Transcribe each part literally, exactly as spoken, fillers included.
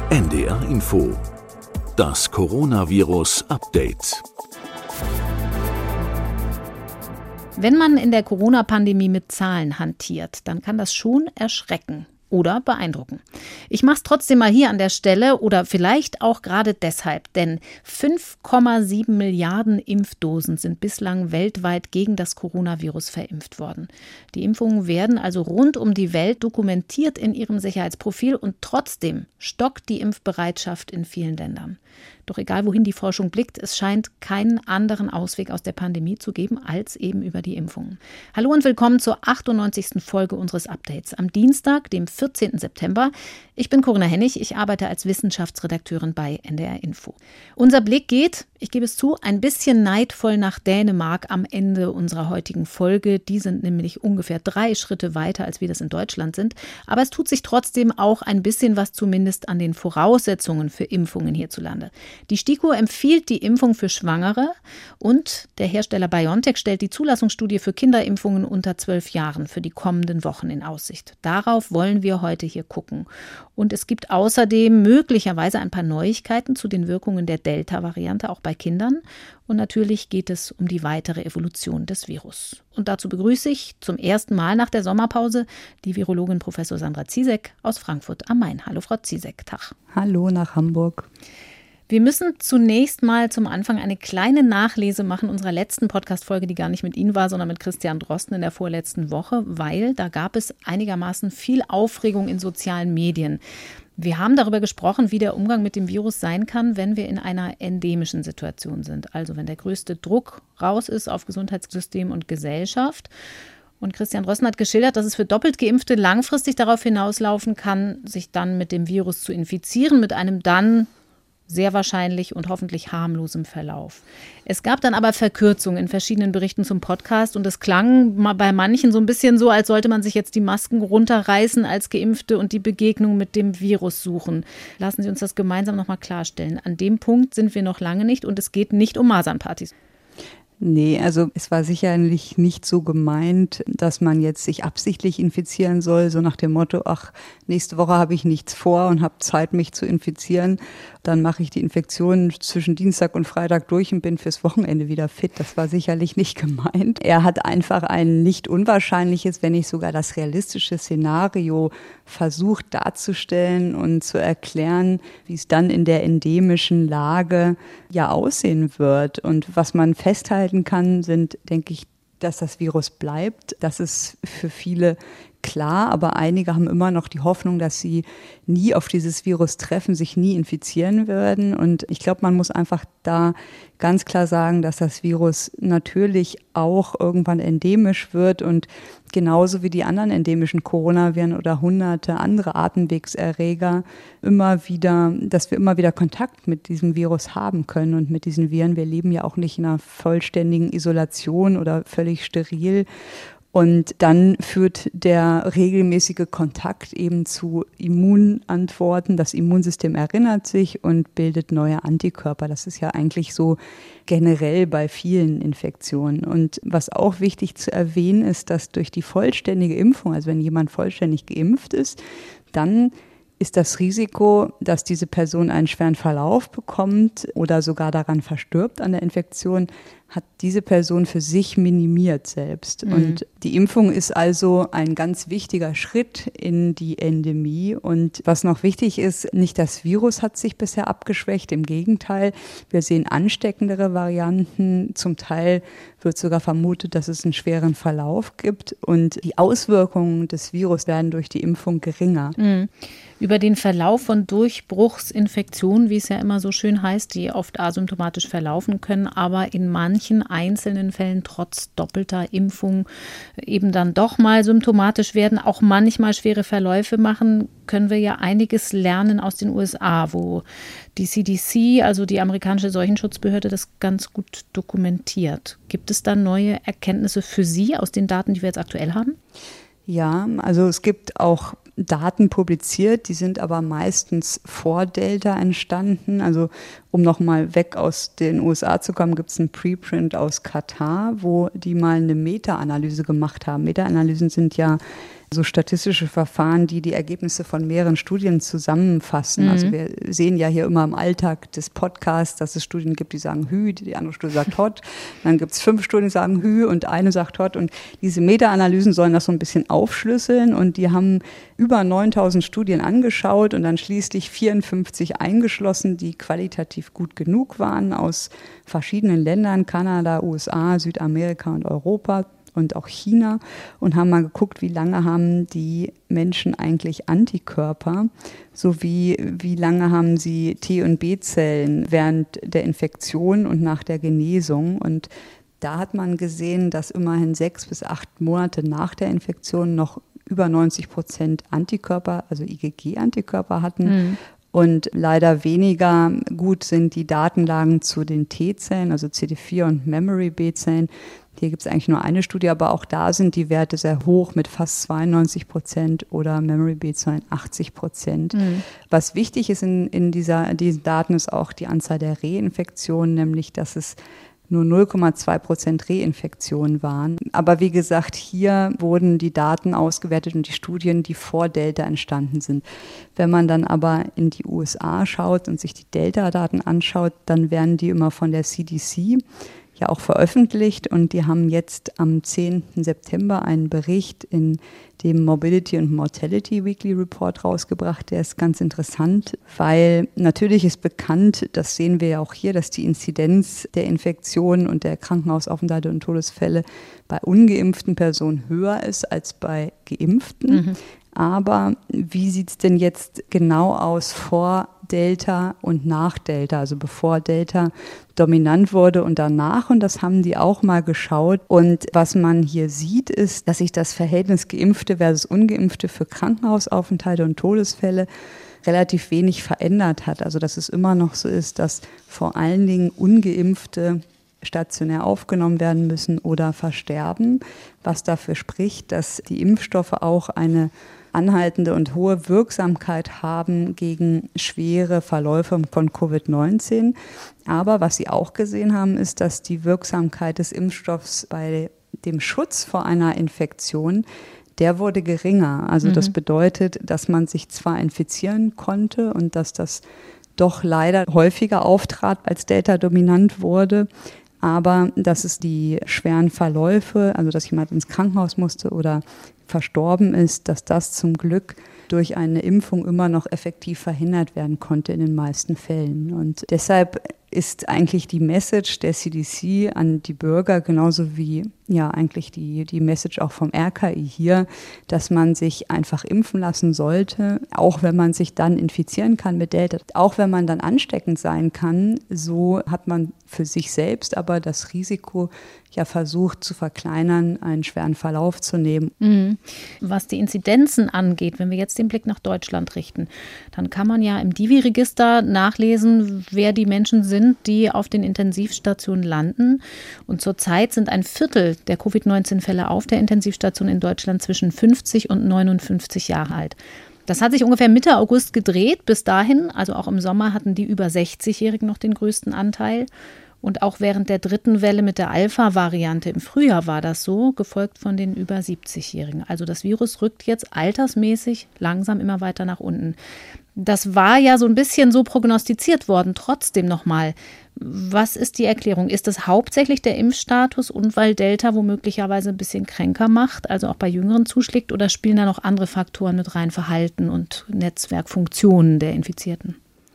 N D R Info. Das Coronavirus-Update. Wenn man in der Corona-Pandemie mit Zahlen hantiert, dann kann das schon erschrecken oder beeindrucken. Ich mache es trotzdem mal hier an der Stelle oder vielleicht auch gerade deshalb, denn fünf Komma sieben Milliarden Impfdosen sind bislang weltweit gegen das Coronavirus verimpft worden. Die Impfungen werden also rund um die Welt dokumentiert in ihrem Sicherheitsprofil und trotzdem stockt die Impfbereitschaft in vielen Ländern. Doch egal, wohin die Forschung blickt, es scheint keinen anderen Ausweg aus der Pandemie zu geben, als eben über die Impfungen. Hallo und willkommen zur achtundneunzigsten Folge unseres Updates am Dienstag, dem vierzehnten September. Ich bin Corinna Hennig, ich arbeite als Wissenschaftsredakteurin bei N D R Info. Unser Blick geht, ich gebe es zu, ein bisschen neidvoll nach Dänemark am Ende unserer heutigen Folge. Die sind nämlich ungefähr drei Schritte weiter, als wir das in Deutschland sind. Aber es tut sich trotzdem auch ein bisschen was zumindest an den Voraussetzungen für Impfungen hierzulande. Die STIKO empfiehlt die Impfung für Schwangere und der Hersteller BioNTech stellt die Zulassungsstudie für Kinderimpfungen unter zwölf Jahren für die kommenden Wochen in Aussicht. Darauf wollen wir heute hier gucken. Und es gibt außerdem möglicherweise ein paar Neuigkeiten zu den Wirkungen der Delta-Variante, auch bei Kindern. Und natürlich geht es um die weitere Evolution des Virus. Und dazu begrüße ich zum ersten Mal nach der Sommerpause die Virologin Professor Sandra Ziesek aus Frankfurt am Main. Hallo Frau Ziesek, Tag. Hallo nach Hamburg. Wir müssen zunächst mal zum Anfang eine kleine Nachlese machen unserer letzten Podcast-Folge, die gar nicht mit Ihnen war, sondern mit Christian Drosten in der vorletzten Woche, weil da gab es einigermaßen viel Aufregung in sozialen Medien. Wir haben darüber gesprochen, wie der Umgang mit dem Virus sein kann, wenn wir in einer endemischen Situation sind. Also wenn der größte Druck raus ist auf Gesundheitssystem und Gesellschaft. Und Christian Drosten hat geschildert, dass es für doppelt Geimpfte langfristig darauf hinauslaufen kann, sich dann mit dem Virus zu infizieren, mit einem dann sehr wahrscheinlich und hoffentlich harmlosem Verlauf. Es gab dann aber Verkürzungen in verschiedenen Berichten zum Podcast und es klang bei manchen so ein bisschen so, als sollte man sich jetzt die Masken runterreißen als Geimpfte und die Begegnung mit dem Virus suchen. Lassen Sie uns das gemeinsam nochmal klarstellen. An dem Punkt sind wir noch lange nicht und es geht nicht um Masernpartys. Nee, also es war sicherlich nicht so gemeint, dass man jetzt sich absichtlich infizieren soll, so nach dem Motto, ach, nächste Woche habe ich nichts vor und habe Zeit, mich zu infizieren. Dann mache ich die Infektion zwischen Dienstag und Freitag durch und bin fürs Wochenende wieder fit. Das war sicherlich nicht gemeint. Er hat einfach ein nicht unwahrscheinliches, wenn nicht sogar das realistische Szenario versucht darzustellen und zu erklären, wie es dann in der endemischen Lage ja aussehen wird. Und was man festhalten kann, sind, denke ich, dass das Virus bleibt. Das ist für viele klar, aber einige haben immer noch die Hoffnung, dass sie nie auf dieses Virus treffen, sich nie infizieren werden. Und ich glaube, man muss einfach da ganz klar sagen, dass das Virus natürlich auch irgendwann endemisch wird und genauso wie die anderen endemischen Coronaviren oder hunderte andere Atemwegserreger immer wieder, dass wir immer wieder Kontakt mit diesem Virus haben können und mit diesen Viren. Wir leben ja auch nicht in einer vollständigen Isolation oder völlig steril. Und dann führt der regelmäßige Kontakt eben zu Immunantworten. Das Immunsystem erinnert sich und bildet neue Antikörper. Das ist ja eigentlich so generell bei vielen Infektionen. Und was auch wichtig zu erwähnen ist, dass durch die vollständige Impfung, also wenn jemand vollständig geimpft ist, dann ist das Risiko, dass diese Person einen schweren Verlauf bekommt oder sogar daran verstirbt an der Infektion, hat diese Person für sich minimiert selbst. Mhm. Und die Impfung ist also ein ganz wichtiger Schritt in die Endemie. Und was noch wichtig ist, nicht das Virus hat sich bisher abgeschwächt, im Gegenteil. Wir sehen ansteckendere Varianten. Zum Teil wird sogar vermutet, dass es einen schweren Verlauf gibt. Und die Auswirkungen des Virus werden durch die Impfung geringer. Mhm. Über den Verlauf von Durchbruchsinfektionen, wie es ja immer so schön heißt, die oft asymptomatisch verlaufen können, aber in manchen einzelnen Fällen trotz doppelter Impfung eben dann doch mal symptomatisch werden, auch manchmal schwere Verläufe machen, können wir ja einiges lernen aus den U S A, wo die C D C, also die amerikanische Seuchenschutzbehörde, das ganz gut dokumentiert. Gibt es da neue Erkenntnisse für Sie aus den Daten, die wir jetzt aktuell haben? Ja, also es gibt auch Daten publiziert, die sind aber meistens vor Delta entstanden. Also um nochmal weg aus den U S A zu kommen, gibt es einen Preprint aus Katar, wo die mal eine Meta-Analyse gemacht haben. Meta-Analysen sind ja so statistische Verfahren, die die Ergebnisse von mehreren Studien zusammenfassen. Mhm. Also wir sehen ja hier immer im Alltag des Podcasts, dass es Studien gibt, die sagen Hü, die andere Studie sagt Hot. Dann gibt es fünf Studien, die sagen Hü und eine sagt Hot. Und diese Meta-Analysen sollen das so ein bisschen aufschlüsseln. Und die haben über neuntausend Studien angeschaut und dann schließlich vierundfünfzig eingeschlossen, die qualitativ gut genug waren aus verschiedenen Ländern, Kanada, U S A, Südamerika und Europa und auch China, und haben mal geguckt, wie lange haben die Menschen eigentlich Antikörper, sowie wie lange haben sie T- und B-Zellen während der Infektion und nach der Genesung. Und da hat man gesehen, dass immerhin sechs bis acht Monate nach der Infektion noch über neunzig Prozent Antikörper, also I G G-Antikörper hatten. Mhm. Und leider weniger gut sind die Datenlagen zu den T-Zellen, also C D vier und Memory-B-Zellen. Hier gibt es eigentlich nur eine Studie, aber auch da sind die Werte sehr hoch mit fast zweiundneunzig Prozent oder Memory-B-Zellen achtzig Prozent. Mhm. Was wichtig ist in, in dieser, diesen Daten ist auch die Anzahl der Reinfektionen, nämlich dass es nur null Komma zwei Prozent Reinfektionen waren. Aber wie gesagt, hier wurden die Daten ausgewertet und die Studien, die vor Delta entstanden sind. Wenn man dann aber in die U S A schaut und sich die Delta-Daten anschaut, dann werden die immer von der C D C ja auch veröffentlicht, und die haben jetzt am zehnten September einen Bericht in dem Morbidity and Mortality Weekly Report rausgebracht. Der ist ganz interessant, weil natürlich ist bekannt, das sehen wir ja auch hier, dass die Inzidenz der Infektionen und der Krankenhausaufenthalte und Todesfälle bei ungeimpften Personen höher ist als bei Geimpften. Mhm. Aber wie sieht es denn jetzt genau aus vor Delta und nach Delta, also bevor Delta dominant wurde und danach? Und das haben die auch mal geschaut. Und was man hier sieht, ist, dass sich das Verhältnis Geimpfte versus Ungeimpfte für Krankenhausaufenthalte und Todesfälle relativ wenig verändert hat. Also dass es immer noch so ist, dass vor allen Dingen Ungeimpfte stationär aufgenommen werden müssen oder versterben, was dafür spricht, dass die Impfstoffe auch eine anhaltende und hohe Wirksamkeit haben gegen schwere Verläufe von Covid neunzehn. Aber was sie auch gesehen haben, ist, dass die Wirksamkeit des Impfstoffs bei dem Schutz vor einer Infektion, der wurde geringer. Also mhm. das bedeutet, dass man sich zwar infizieren konnte und dass das doch leider häufiger auftrat, als Delta dominant wurde, aber dass es die schweren Verläufe, also dass jemand ins Krankenhaus musste oder verstorben ist, dass das zum Glück durch eine Impfung immer noch effektiv verhindert werden konnte in den meisten Fällen. Und deshalb ist eigentlich die Message der C D C an die Bürger genauso wie ja eigentlich die, die Message auch vom R K I hier, dass man sich einfach impfen lassen sollte, auch wenn man sich dann infizieren kann mit Delta, auch wenn man dann ansteckend sein kann, so hat man für sich selbst aber das Risiko ja versucht zu verkleinern, einen schweren Verlauf zu nehmen. Mhm. Was die Inzidenzen angeht, wenn wir jetzt den Blick nach Deutschland richten, dann kann man ja im Divi-Register nachlesen, wer die Menschen sind, die auf den Intensivstationen landen. Und zurzeit sind ein Viertel der Covid neunzehn Fälle auf der Intensivstation in Deutschland zwischen fünfzig und neunundfünfzig Jahre alt. Das hat sich ungefähr Mitte August gedreht. Bis dahin, also auch im Sommer, hatten die über sechzigjährigen noch den größten Anteil. Und auch während der dritten Welle mit der Alpha-Variante im Frühjahr war das so, gefolgt von den über siebzigjährigen. Also das Virus rückt jetzt altersmäßig langsam immer weiter nach unten. Das war ja so ein bisschen so prognostiziert worden. Trotzdem nochmal, was ist die Erklärung? Ist es hauptsächlich der Impfstatus und weil Delta womöglicherweise ein bisschen kränker macht, also auch bei Jüngeren zuschlägt, oder spielen da noch andere Faktoren mit rein, Verhalten und Netzwerkfunktionen der Infizierten?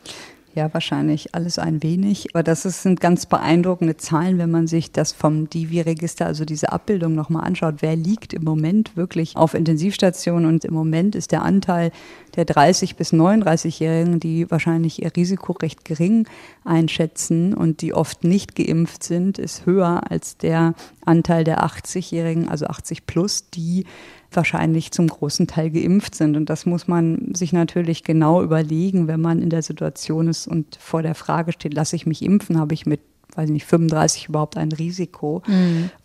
Ja, wahrscheinlich alles ein wenig. Aber das ist, sind ganz beeindruckende Zahlen, wenn man sich das vom Divi-Register, also diese Abbildung nochmal anschaut. Wer liegt im Moment wirklich auf Intensivstationen? Und im Moment ist der Anteil der dreißig- bis neununddreißigjährigen, die wahrscheinlich ihr Risiko recht gering einschätzen und die oft nicht geimpft sind, ist höher als der Anteil der achtzigjährigen, also achtzig plus, die wahrscheinlich zum großen Teil geimpft sind. Und das muss man sich natürlich genau überlegen, wenn man in der Situation ist und vor der Frage steht, lasse ich mich impfen, habe ich mit, weiß nicht, fünfunddreißig überhaupt ein Risiko? Mhm.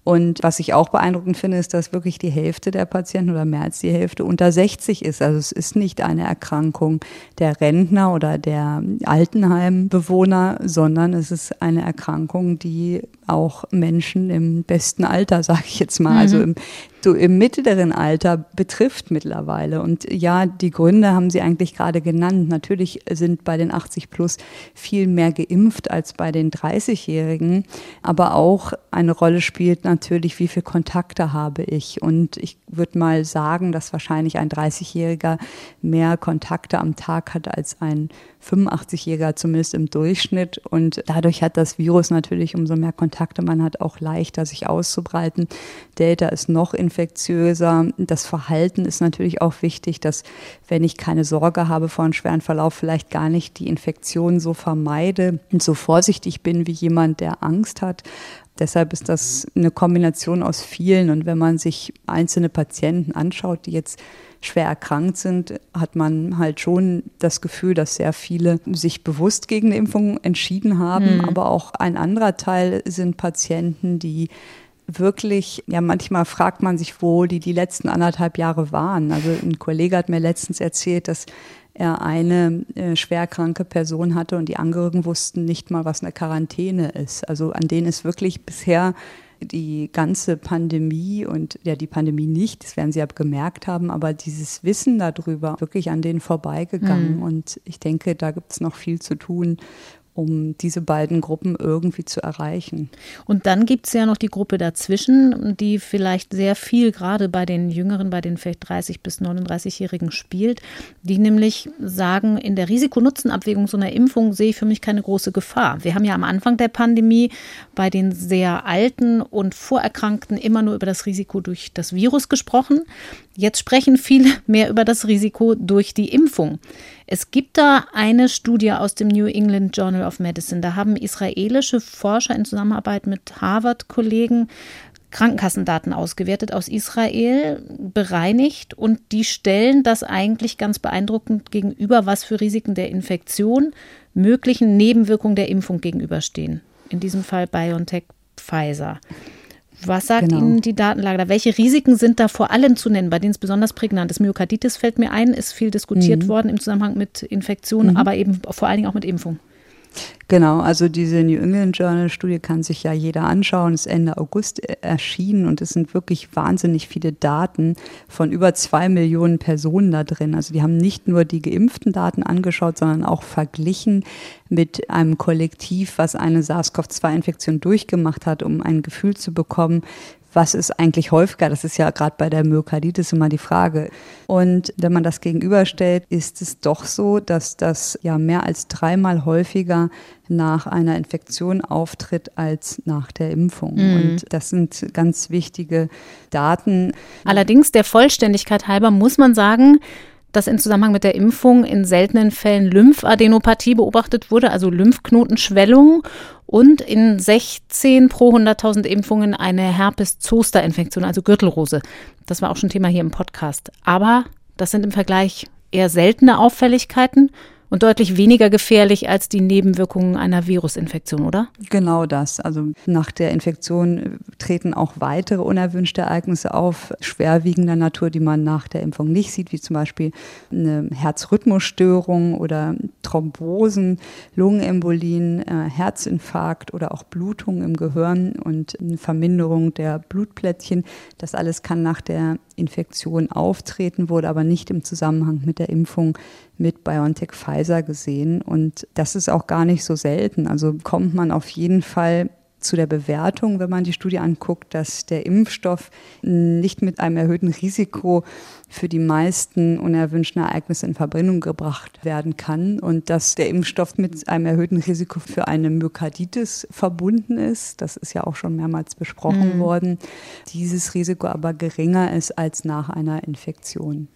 Und was ich auch beeindruckend finde, ist, dass wirklich die Hälfte der Patienten oder mehr als die Hälfte unter sechzig ist. Also es ist nicht eine Erkrankung der Rentner oder der Altenheimbewohner, sondern es ist eine Erkrankung, die auch Menschen im besten Alter, sage ich jetzt mal, mhm. also im, so im mittleren Alter betrifft mittlerweile. Und ja, die Gründe haben Sie eigentlich gerade genannt. Natürlich sind bei den achtzig plus viel mehr geimpft als bei den dreißigjährigen. Aber auch eine Rolle spielt natürlich, wie viele Kontakte habe ich. Und ich würde mal sagen, dass wahrscheinlich ein dreißigjähriger mehr Kontakte am Tag hat als ein fünfundachtzigjähriger, zumindest im Durchschnitt. Und dadurch hat das Virus natürlich umso mehr Kontakte man hat, auch leichter sich auszubreiten. Delta ist noch infektiöser. Das Verhalten ist natürlich auch wichtig, dass, wenn ich keine Sorge habe vor einem schweren Verlauf, vielleicht gar nicht die Infektion so vermeide und so vorsichtig bin wie jemand, der Angst hat. Deshalb ist das eine Kombination aus vielen. Und wenn man sich einzelne Patienten anschaut, die jetzt schwer erkrankt sind, hat man halt schon das Gefühl, dass sehr viele sich bewusst gegen eine Impfung entschieden haben. Mhm. Aber auch ein anderer Teil sind Patienten, die wirklich, ja, manchmal fragt man sich, wo die die letzten anderthalb Jahre waren. Also ein Kollege hat mir letztens erzählt, dass er eine äh, schwerkranke Person hatte und die Angehörigen wussten nicht mal, was eine Quarantäne ist. Also an denen ist wirklich bisher die ganze Pandemie und ja, die Pandemie nicht, das werden Sie ja gemerkt haben, aber dieses Wissen darüber wirklich an denen vorbeigegangen. Mhm. Und ich denke, da gibt es noch viel zu tun, um diese beiden Gruppen irgendwie zu erreichen. Und dann gibt es ja noch die Gruppe dazwischen, die vielleicht sehr viel gerade bei den Jüngeren, bei den vielleicht dreißig- bis neununddreißigjährigen spielt, die nämlich sagen, in der Risiko-Nutzen-Abwägung so einer Impfung sehe ich für mich keine große Gefahr. Wir haben ja am Anfang der Pandemie bei den sehr Alten und Vorerkrankten immer nur über das Risiko durch das Virus gesprochen. Jetzt sprechen viele mehr über das Risiko durch die Impfung. Es gibt da eine Studie aus dem New England Journal of Medicine. Da haben israelische Forscher in Zusammenarbeit mit Harvard-Kollegen Krankenkassendaten ausgewertet aus Israel, bereinigt, und die stellen das eigentlich ganz beeindruckend gegenüber, was für Risiken der Infektion möglichen Nebenwirkungen der Impfung gegenüberstehen. In diesem Fall BioNTech, Pfizer. Was sagt genau. Ihnen die Datenlage da? Welche Risiken sind da vor allem zu nennen, bei denen es besonders prägnant ist? Myokarditis fällt mir ein, ist viel diskutiert mhm. worden im Zusammenhang mit Infektionen, mhm. aber eben vor allen Dingen auch mit Impfung. Genau, also diese New England Journal Studie kann sich ja jeder anschauen, ist Ende August erschienen und es sind wirklich wahnsinnig viele Daten von über zwei Millionen Personen da drin. Also die haben nicht nur die geimpften Daten angeschaut, sondern auch verglichen mit einem Kollektiv, was eine SARS-CoV zwei Infektion durchgemacht hat, um ein Gefühl zu bekommen, was ist eigentlich häufiger? Das ist ja gerade bei der Myokarditis immer die Frage. Und wenn man das gegenüberstellt, ist es doch so, dass das ja mehr als dreimal häufiger nach einer Infektion auftritt als nach der Impfung. Mhm. Und das sind ganz wichtige Daten. Allerdings, der Vollständigkeit halber muss man sagen, dass in Zusammenhang mit der Impfung in seltenen Fällen Lymphadenopathie beobachtet wurde, also Lymphknotenschwellung, und in sechzehn pro hunderttausend Impfungen eine Herpes-Zoster-Infektion, also Gürtelrose. Das war auch schon Thema hier im Podcast. Aber das sind im Vergleich eher seltene Auffälligkeiten und deutlich weniger gefährlich als die Nebenwirkungen einer Virusinfektion, oder? Genau das. Also nach der Infektion treten auch weitere unerwünschte Ereignisse auf, schwerwiegender Natur, die man nach der Impfung nicht sieht, wie zum Beispiel eine Herzrhythmusstörung oder Thrombosen, Lungenembolien, äh, Herzinfarkt oder auch Blutung im Gehirn und eine Verminderung der Blutplättchen. Das alles kann nach der Infektion auftreten, wurde aber nicht im Zusammenhang mit der Impfung mit BioNTech Pfizer gesehen. Und das ist auch gar nicht so selten. Also kommt man auf jeden Fall zu der Bewertung, wenn man die Studie anguckt, dass der Impfstoff nicht mit einem erhöhten Risiko für die meisten unerwünschten Ereignisse in Verbindung gebracht werden kann und dass der Impfstoff mit einem erhöhten Risiko für eine Myokarditis verbunden ist. Das ist ja auch schon mehrmals besprochen mhm. worden. Dieses Risiko aber geringer ist als nach einer Infektion.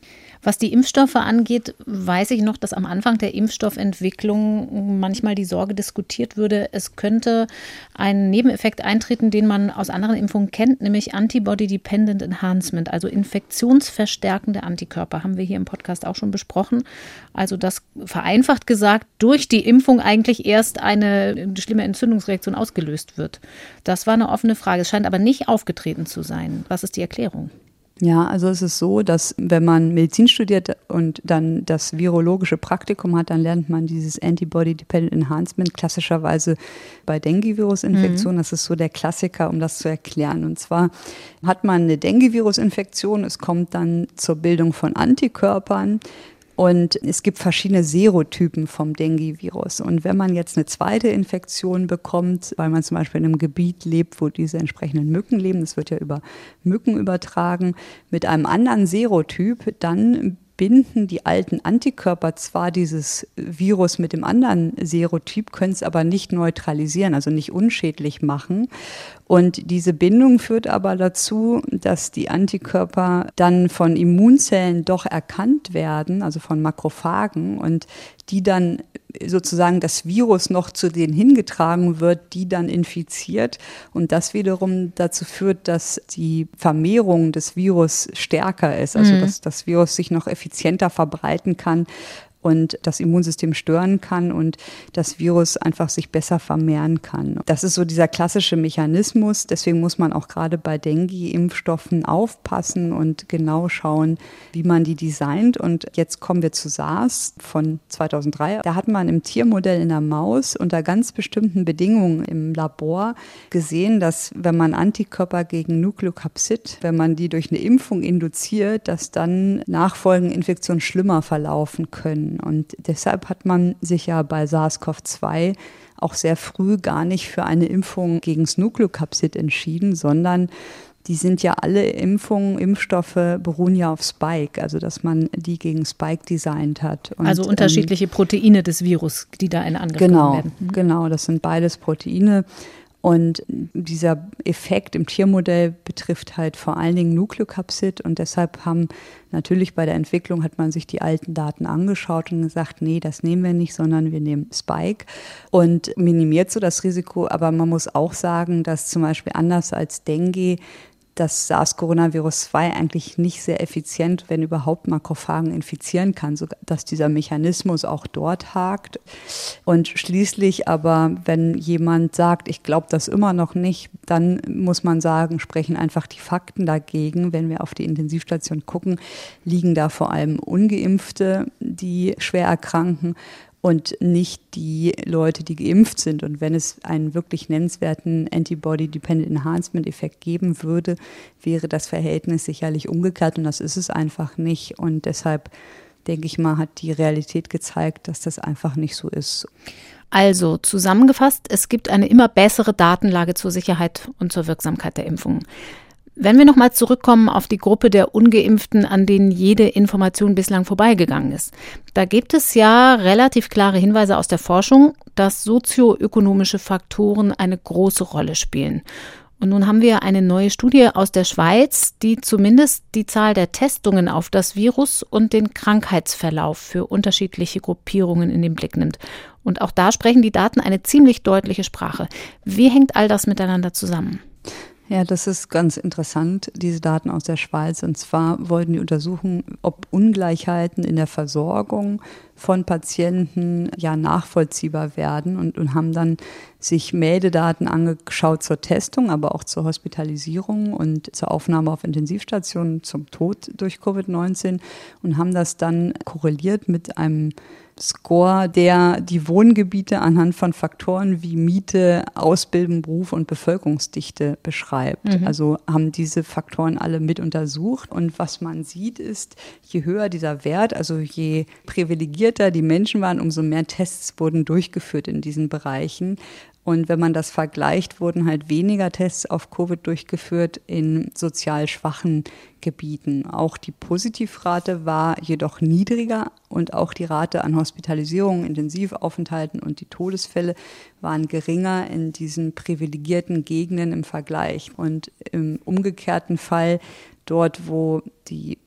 Was die Impfstoffe angeht, weiß ich noch, dass am Anfang der Impfstoffentwicklung manchmal die Sorge diskutiert würde, es könnte ein Nebeneffekt eintreten, den man aus anderen Impfungen kennt, nämlich Antibody-Dependent Enhancement, also infektionsverstärkende Antikörper, haben wir hier im Podcast auch schon besprochen. Also das vereinfacht gesagt, durch die Impfung eigentlich erst eine schlimme Entzündungsreaktion ausgelöst wird. Das war eine offene Frage. Es scheint aber nicht aufgetreten zu sein. Was ist die Erklärung? Ja, also es ist so, dass wenn man Medizin studiert und dann das virologische Praktikum hat, dann lernt man dieses Antibody-Dependent Enhancement klassischerweise bei Dengue-Virus-Infektionen. Mhm. Das ist so der Klassiker, um das zu erklären. Und zwar hat man eine Dengue-Virus-Infektion, es kommt dann zur Bildung von Antikörpern. Und es gibt verschiedene Serotypen vom Dengue-Virus. Und wenn man jetzt eine zweite Infektion bekommt, weil man zum Beispiel in einem Gebiet lebt, wo diese entsprechenden Mücken leben, das wird ja über Mücken übertragen, mit einem anderen Serotyp, dann binden die alten Antikörper zwar dieses Virus mit dem anderen Serotyp, können es aber nicht neutralisieren, also nicht unschädlich machen. Und diese Bindung führt aber dazu, dass die Antikörper dann von Immunzellen doch erkannt werden, also von Makrophagen, und die dann sozusagen das Virus noch zu denen hingetragen wird, die dann infiziert. Und das wiederum dazu führt, dass die Vermehrung des Virus stärker ist, also mhm. dass das Virus sich noch effizienter verbreiten kann und das Immunsystem stören kann und das Virus einfach sich besser vermehren kann. Das ist so dieser klassische Mechanismus. Deswegen muss man auch gerade bei Dengue-Impfstoffen aufpassen und genau schauen, wie man die designt. Und jetzt kommen wir zu SARS von zweitausenddrei. Da hat man im Tiermodell in der Maus unter ganz bestimmten Bedingungen im Labor gesehen, dass wenn man Antikörper gegen Nukleokapsid, wenn man die durch eine Impfung induziert, dass dann nachfolgende Infektionen schlimmer verlaufen können. Und deshalb hat man sich ja bei SARS-C o V zwei auch sehr früh gar nicht für eine Impfung gegen das Nukleokapsid entschieden, sondern die sind ja alle Impfungen, Impfstoffe beruhen ja auf Spike, also dass man die gegen Spike designt hat. Und, also unterschiedliche ähm, Proteine des Virus, die da in Angriff genau, werden. Mhm. Genau, das sind beides Proteine. Und dieser Effekt im Tiermodell betrifft halt vor allen Dingen Nukleokapsid. Und deshalb haben natürlich bei der Entwicklung hat man sich die alten Daten angeschaut und gesagt, nee, das nehmen wir nicht, sondern wir nehmen Spike und minimiert so das Risiko. Aber man muss auch sagen, dass zum Beispiel anders als Dengue das SARS-Coronavirus zwei eigentlich nicht sehr effizient, wenn überhaupt Makrophagen infizieren kann, so dass dieser Mechanismus auch dort hakt. Und schließlich aber, wenn jemand sagt, ich glaube das immer noch nicht, dann muss man sagen, sprechen einfach die Fakten dagegen. Wenn wir auf die Intensivstation gucken, liegen da vor allem Ungeimpfte, die schwer erkranken, und nicht die Leute, die geimpft sind. Und wenn es einen wirklich nennenswerten Antibody-Dependent Enhancement-Effekt geben würde, wäre das Verhältnis sicherlich umgekehrt. Und das ist es einfach nicht. Und deshalb, denke ich mal, hat die Realität gezeigt, dass das einfach nicht so ist. Also zusammengefasst, es gibt eine immer bessere Datenlage zur Sicherheit und zur Wirksamkeit der Impfungen. Wenn wir nochmal zurückkommen auf die Gruppe der Ungeimpften, an denen jede Information bislang vorbeigegangen ist. Da gibt es ja relativ klare Hinweise aus der Forschung, dass sozioökonomische Faktoren eine große Rolle spielen. Und nun haben wir eine neue Studie aus der Schweiz, die zumindest die Zahl der Testungen auf das Virus und den Krankheitsverlauf für unterschiedliche Gruppierungen in den Blick nimmt. Und auch da sprechen die Daten eine ziemlich deutliche Sprache. Wie hängt all das miteinander zusammen? Ja, das ist ganz interessant, diese Daten aus der Schweiz. Und zwar wollten die untersuchen, ob Ungleichheiten in der Versorgung von Patienten ja nachvollziehbar werden und, und haben dann sich Meldedaten angeschaut zur Testung, aber auch zur Hospitalisierung und zur Aufnahme auf Intensivstationen, zum Tod durch Covid neunzehn und haben das dann korreliert mit einem Score, der die Wohngebiete anhand von Faktoren wie Miete, Ausbildung, Beruf und Bevölkerungsdichte beschreibt. Mhm. Also haben diese Faktoren alle mit untersucht. Und was man sieht ist, je höher dieser Wert, also je privilegierter die Menschen waren, umso mehr Tests wurden durchgeführt in diesen Bereichen. Und wenn man das vergleicht, wurden halt weniger Tests auf Covid durchgeführt in sozial schwachen Gebieten. Auch die Positivrate war jedoch niedriger und auch die Rate an Hospitalisierungen, Intensivaufenthalten und die Todesfälle waren geringer in diesen privilegierten Gegenden im Vergleich. Und im umgekehrten Fall, dort wo die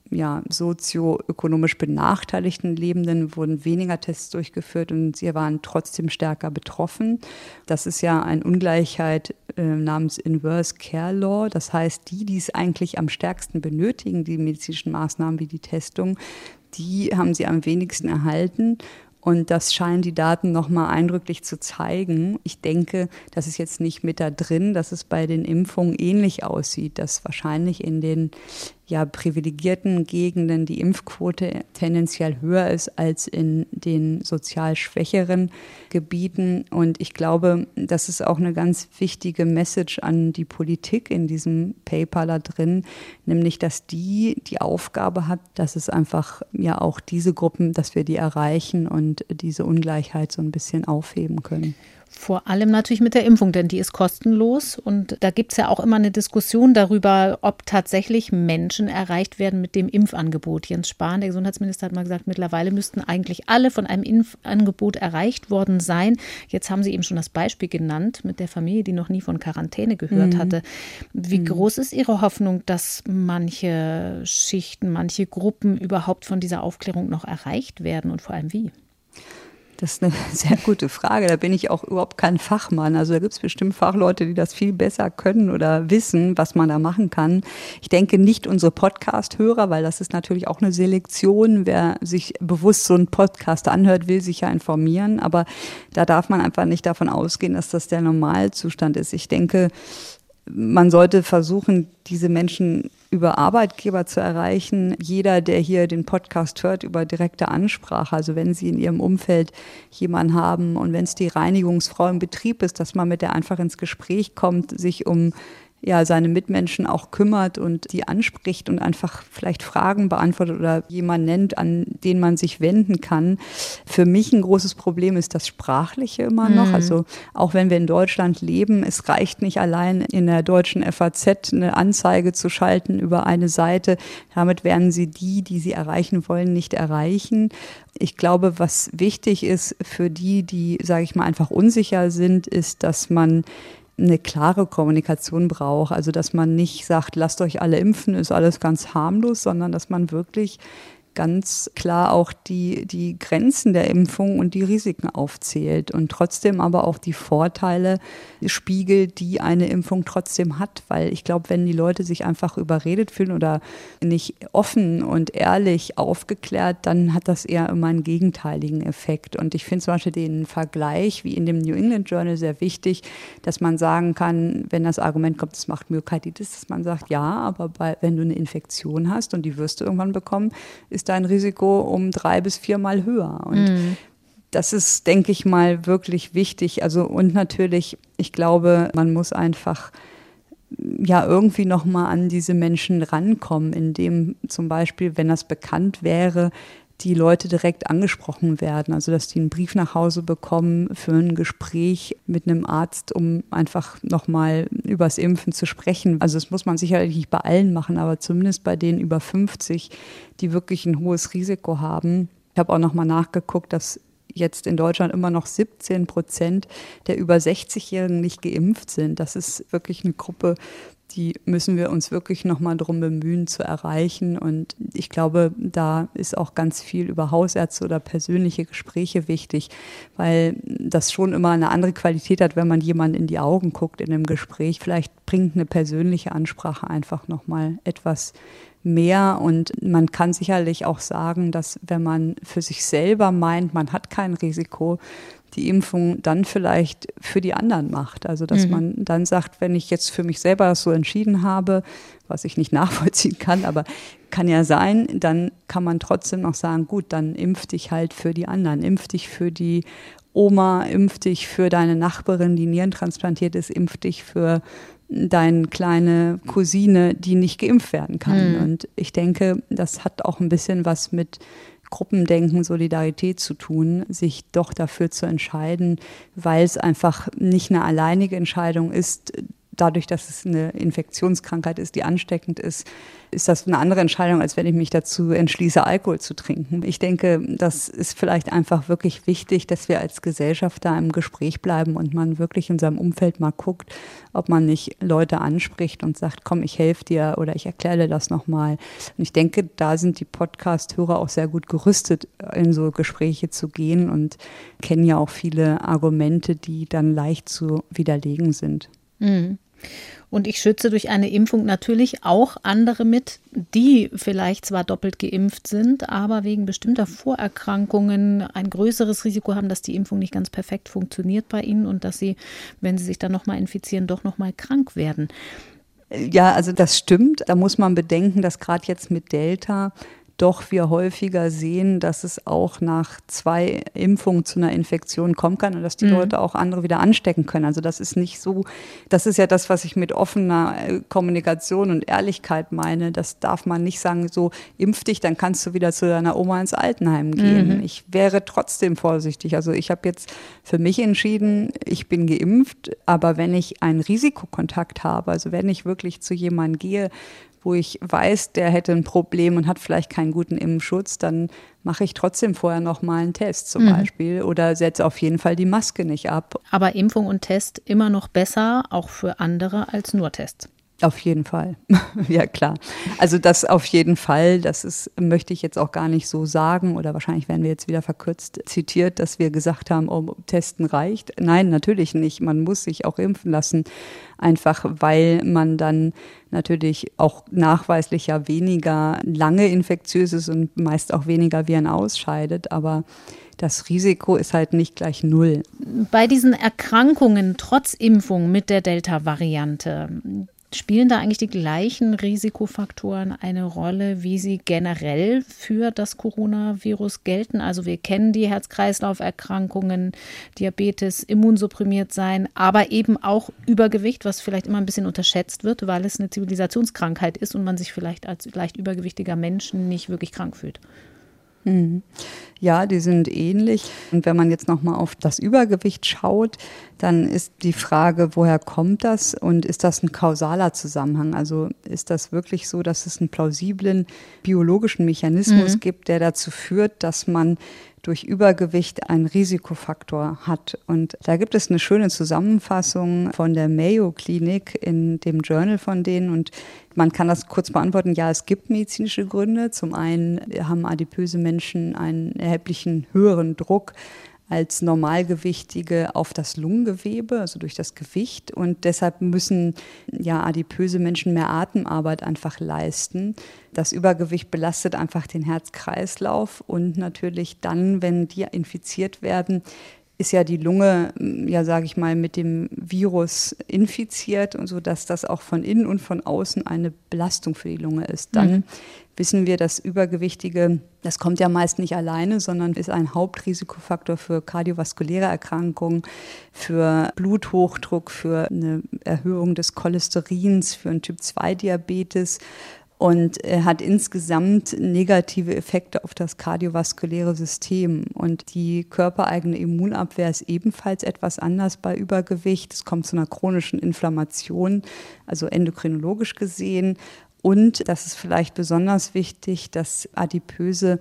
ja, sozioökonomisch benachteiligten Lebenden wurden weniger Tests durchgeführt und sie waren trotzdem stärker betroffen. Das ist ja eine Ungleichheit äh, namens Inverse Care Law. Das heißt, die, die es eigentlich am stärksten benötigen, die medizinischen Maßnahmen wie die Testung, die haben sie am wenigsten erhalten. Und das scheinen die Daten nochmal eindrücklich zu zeigen. Ich denke, das ist jetzt nicht mit da drin, dass es bei den Impfungen ähnlich aussieht, dass wahrscheinlich in den ja, privilegierten Gegenden die Impfquote tendenziell höher ist als in den sozial schwächeren Gebieten. Und ich glaube, das ist auch eine ganz wichtige Message an die Politik in diesem Paper da drin, nämlich, dass die die Aufgabe hat, dass es einfach ja auch diese Gruppen, dass wir die erreichen und diese Ungleichheit so ein bisschen aufheben können. Vor allem natürlich mit der Impfung, denn die ist kostenlos. Und da gibt es ja auch immer eine Diskussion darüber, ob tatsächlich Menschen erreicht werden mit dem Impfangebot. Jens Spahn, der Gesundheitsminister, hat mal gesagt, mittlerweile müssten eigentlich alle von einem Impfangebot erreicht worden sein. Jetzt haben Sie eben schon das Beispiel genannt mit der Familie, die noch nie von Quarantäne gehört mhm. hatte. Wie mhm. groß ist Ihre Hoffnung, dass manche Schichten, manche Gruppen überhaupt von dieser Aufklärung noch erreicht werden und vor allem wie? Das ist eine sehr gute Frage. Da bin ich auch überhaupt kein Fachmann. Also da gibt es bestimmt Fachleute, die das viel besser können oder wissen, was man da machen kann. Ich denke nicht unsere Podcast-Hörer, weil das ist natürlich auch eine Selektion. Wer sich bewusst so einen Podcast anhört, will sich ja informieren. Aber da darf man einfach nicht davon ausgehen, dass das der Normalzustand ist. Ich denke, man sollte versuchen, diese Menschen über Arbeitgeber zu erreichen. Jeder, der hier den Podcast hört, über direkte Ansprache. Also wenn Sie in Ihrem Umfeld jemanden haben und wenn es die Reinigungsfrau im Betrieb ist, dass man mit der einfach ins Gespräch kommt, sich um ja, seine Mitmenschen auch kümmert und die anspricht und einfach vielleicht Fragen beantwortet oder jemanden nennt, an den man sich wenden kann. Für mich ein großes Problem ist das Sprachliche immer noch. Mhm. Also auch wenn wir in Deutschland leben, es reicht nicht allein in der deutschen F A Z eine Anzeige zu schalten über eine Seite. Damit werden Sie die, die Sie erreichen wollen, nicht erreichen. Ich glaube, was wichtig ist für die, die, sage ich mal, einfach unsicher sind, ist, dass man eine klare Kommunikation braucht. Also dass man nicht sagt, lasst euch alle impfen, ist alles ganz harmlos, sondern dass man wirklich ganz klar auch die, die Grenzen der Impfung und die Risiken aufzählt und trotzdem aber auch die Vorteile spiegelt, die eine Impfung trotzdem hat. Weil ich glaube, wenn die Leute sich einfach überredet fühlen oder nicht offen und ehrlich aufgeklärt, dann hat das eher immer einen gegenteiligen Effekt. Und ich finde zum Beispiel den Vergleich wie in dem New England Journal sehr wichtig, dass man sagen kann, wenn das Argument kommt, es macht Myokarditis, dass man sagt, ja, aber bei, wenn du eine Infektion hast und die wirst du irgendwann bekommen, ist dein Risiko um drei bis viermal höher. Und mm. das ist, denke ich mal, wirklich wichtig. Also und natürlich, ich glaube, man muss einfach ja irgendwie nochmal an diese Menschen rankommen, indem zum Beispiel, wenn das bekannt wäre, die Leute direkt angesprochen werden, also dass die einen Brief nach Hause bekommen für ein Gespräch mit einem Arzt, um einfach nochmal übers Impfen zu sprechen. Also das muss man sicherlich nicht bei allen machen, aber zumindest bei denen über fünfzig, die wirklich ein hohes Risiko haben. Ich habe auch nochmal nachgeguckt, dass jetzt in Deutschland immer noch siebzehn Prozent der über sechzig-Jährigen nicht geimpft sind. Das ist wirklich eine Gruppe, die müssen wir uns wirklich nochmal drum bemühen zu erreichen. Und ich glaube, da ist auch ganz viel über Hausärzte oder persönliche Gespräche wichtig, weil das schon immer eine andere Qualität hat, wenn man jemanden in die Augen guckt in einem Gespräch. Vielleicht bringt eine persönliche Ansprache einfach nochmal etwas mehr. Und man kann sicherlich auch sagen, dass wenn man für sich selber meint, man hat kein Risiko, die Impfung dann vielleicht für die anderen macht. Also dass mhm. man dann sagt, wenn ich jetzt für mich selber das so entschieden habe, was ich nicht nachvollziehen kann, aber kann ja sein, dann kann man trotzdem noch sagen, gut, dann impf dich halt für die anderen, impf dich für die Oma, impf dich für deine Nachbarin, die nierentransplantiert ist, impf dich für deine kleine Cousine, die nicht geimpft werden kann. Mhm. Und ich denke, das hat auch ein bisschen was mit Gruppendenken, Solidarität zu tun, sich doch dafür zu entscheiden, weil es einfach nicht eine alleinige Entscheidung ist, dadurch, dass es eine Infektionskrankheit ist, die ansteckend ist, ist das eine andere Entscheidung, als wenn ich mich dazu entschließe, Alkohol zu trinken. Ich denke, das ist vielleicht einfach wirklich wichtig, dass wir als Gesellschaft da im Gespräch bleiben und man wirklich in seinem Umfeld mal guckt, ob man nicht Leute anspricht und sagt, komm, ich helfe dir oder ich erkläre dir das nochmal. Und ich denke, da sind die Podcast-Hörer auch sehr gut gerüstet, in so Gespräche zu gehen und kennen ja auch viele Argumente, die dann leicht zu widerlegen sind. Mhm. Und ich schütze durch eine Impfung natürlich auch andere mit, die vielleicht zwar doppelt geimpft sind, aber wegen bestimmter Vorerkrankungen ein größeres Risiko haben, dass die Impfung nicht ganz perfekt funktioniert bei ihnen und dass sie, wenn sie sich dann nochmal infizieren, doch nochmal krank werden. Ja, also das stimmt. Da muss man bedenken, dass gerade jetzt mit Delta doch wir häufiger sehen, dass es auch nach zwei Impfungen zu einer Infektion kommen kann und dass die mhm. Leute auch andere wieder anstecken können. Also das ist nicht so, das ist ja das, was ich mit offener Kommunikation und Ehrlichkeit meine. Das darf man nicht sagen, so impf dich, dann kannst du wieder zu deiner Oma ins Altenheim gehen. Mhm. Ich wäre trotzdem vorsichtig. Also ich habe jetzt für mich entschieden, ich bin geimpft, aber wenn ich einen Risikokontakt habe, also wenn ich wirklich zu jemandem gehe, wo ich weiß, der hätte ein Problem und hat vielleicht keinen guten Impfschutz, dann mache ich trotzdem vorher noch mal einen Test zum mhm. Beispiel oder setze auf jeden Fall die Maske nicht ab. Aber Impfung und Test immer noch besser, auch für andere, als nur Tests. Auf jeden Fall, ja klar. Also das auf jeden Fall, das ist, möchte ich jetzt auch gar nicht so sagen oder wahrscheinlich werden wir jetzt wieder verkürzt zitiert, dass wir gesagt haben, oh, Testen reicht. Nein, natürlich nicht. Man muss sich auch impfen lassen, einfach weil man dann natürlich auch nachweislich ja weniger lange infektiös ist und meist auch weniger Viren ausscheidet, aber das Risiko ist halt nicht gleich null. Bei diesen Erkrankungen trotz Impfung mit der Delta-Variante, spielen da eigentlich die gleichen Risikofaktoren eine Rolle, wie sie generell für das Coronavirus gelten? Also wir kennen die Herz-Kreislauf-Erkrankungen, Diabetes, immunsupprimiert sein, aber eben auch Übergewicht, was vielleicht immer ein bisschen unterschätzt wird, weil es eine Zivilisationskrankheit ist und man sich vielleicht als leicht übergewichtiger Mensch nicht wirklich krank fühlt. Ja, die sind ähnlich. Und wenn man jetzt nochmal auf das Übergewicht schaut, dann ist die Frage, woher kommt das und ist das ein kausaler Zusammenhang? Also ist das wirklich so, dass es einen plausiblen biologischen Mechanismus mhm. gibt, der dazu führt, dass man durch Übergewicht einen Risikofaktor hat? Und da gibt es eine schöne Zusammenfassung von der Mayo Klinik in dem Journal von denen und man kann das kurz beantworten. Ja, es gibt medizinische Gründe. Zum einen haben adipöse Menschen einen erheblichen höheren Druck als Normalgewichtige auf das Lungengewebe, also durch das Gewicht. Und deshalb müssen ja adipöse Menschen mehr Atemarbeit einfach leisten. Das Übergewicht belastet einfach den Herz-Kreislauf und natürlich dann, wenn die infiziert werden, ist ja die Lunge, ja sage ich mal, mit dem Virus infiziert und so, dass das auch von innen und von außen eine Belastung für die Lunge ist. Dann mhm. wissen wir, dass Übergewichtige, das kommt ja meist nicht alleine, sondern ist ein Hauptrisikofaktor für kardiovaskuläre Erkrankungen, für Bluthochdruck, für eine Erhöhung des Cholesterins, für einen Typ zwei Diabetes. Und er hat insgesamt negative Effekte auf das kardiovaskuläre System. Und die körpereigene Immunabwehr ist ebenfalls etwas anders bei Übergewicht. Es kommt zu einer chronischen Inflammation, also endokrinologisch gesehen. Und das ist vielleicht besonders wichtig, dass Adipöse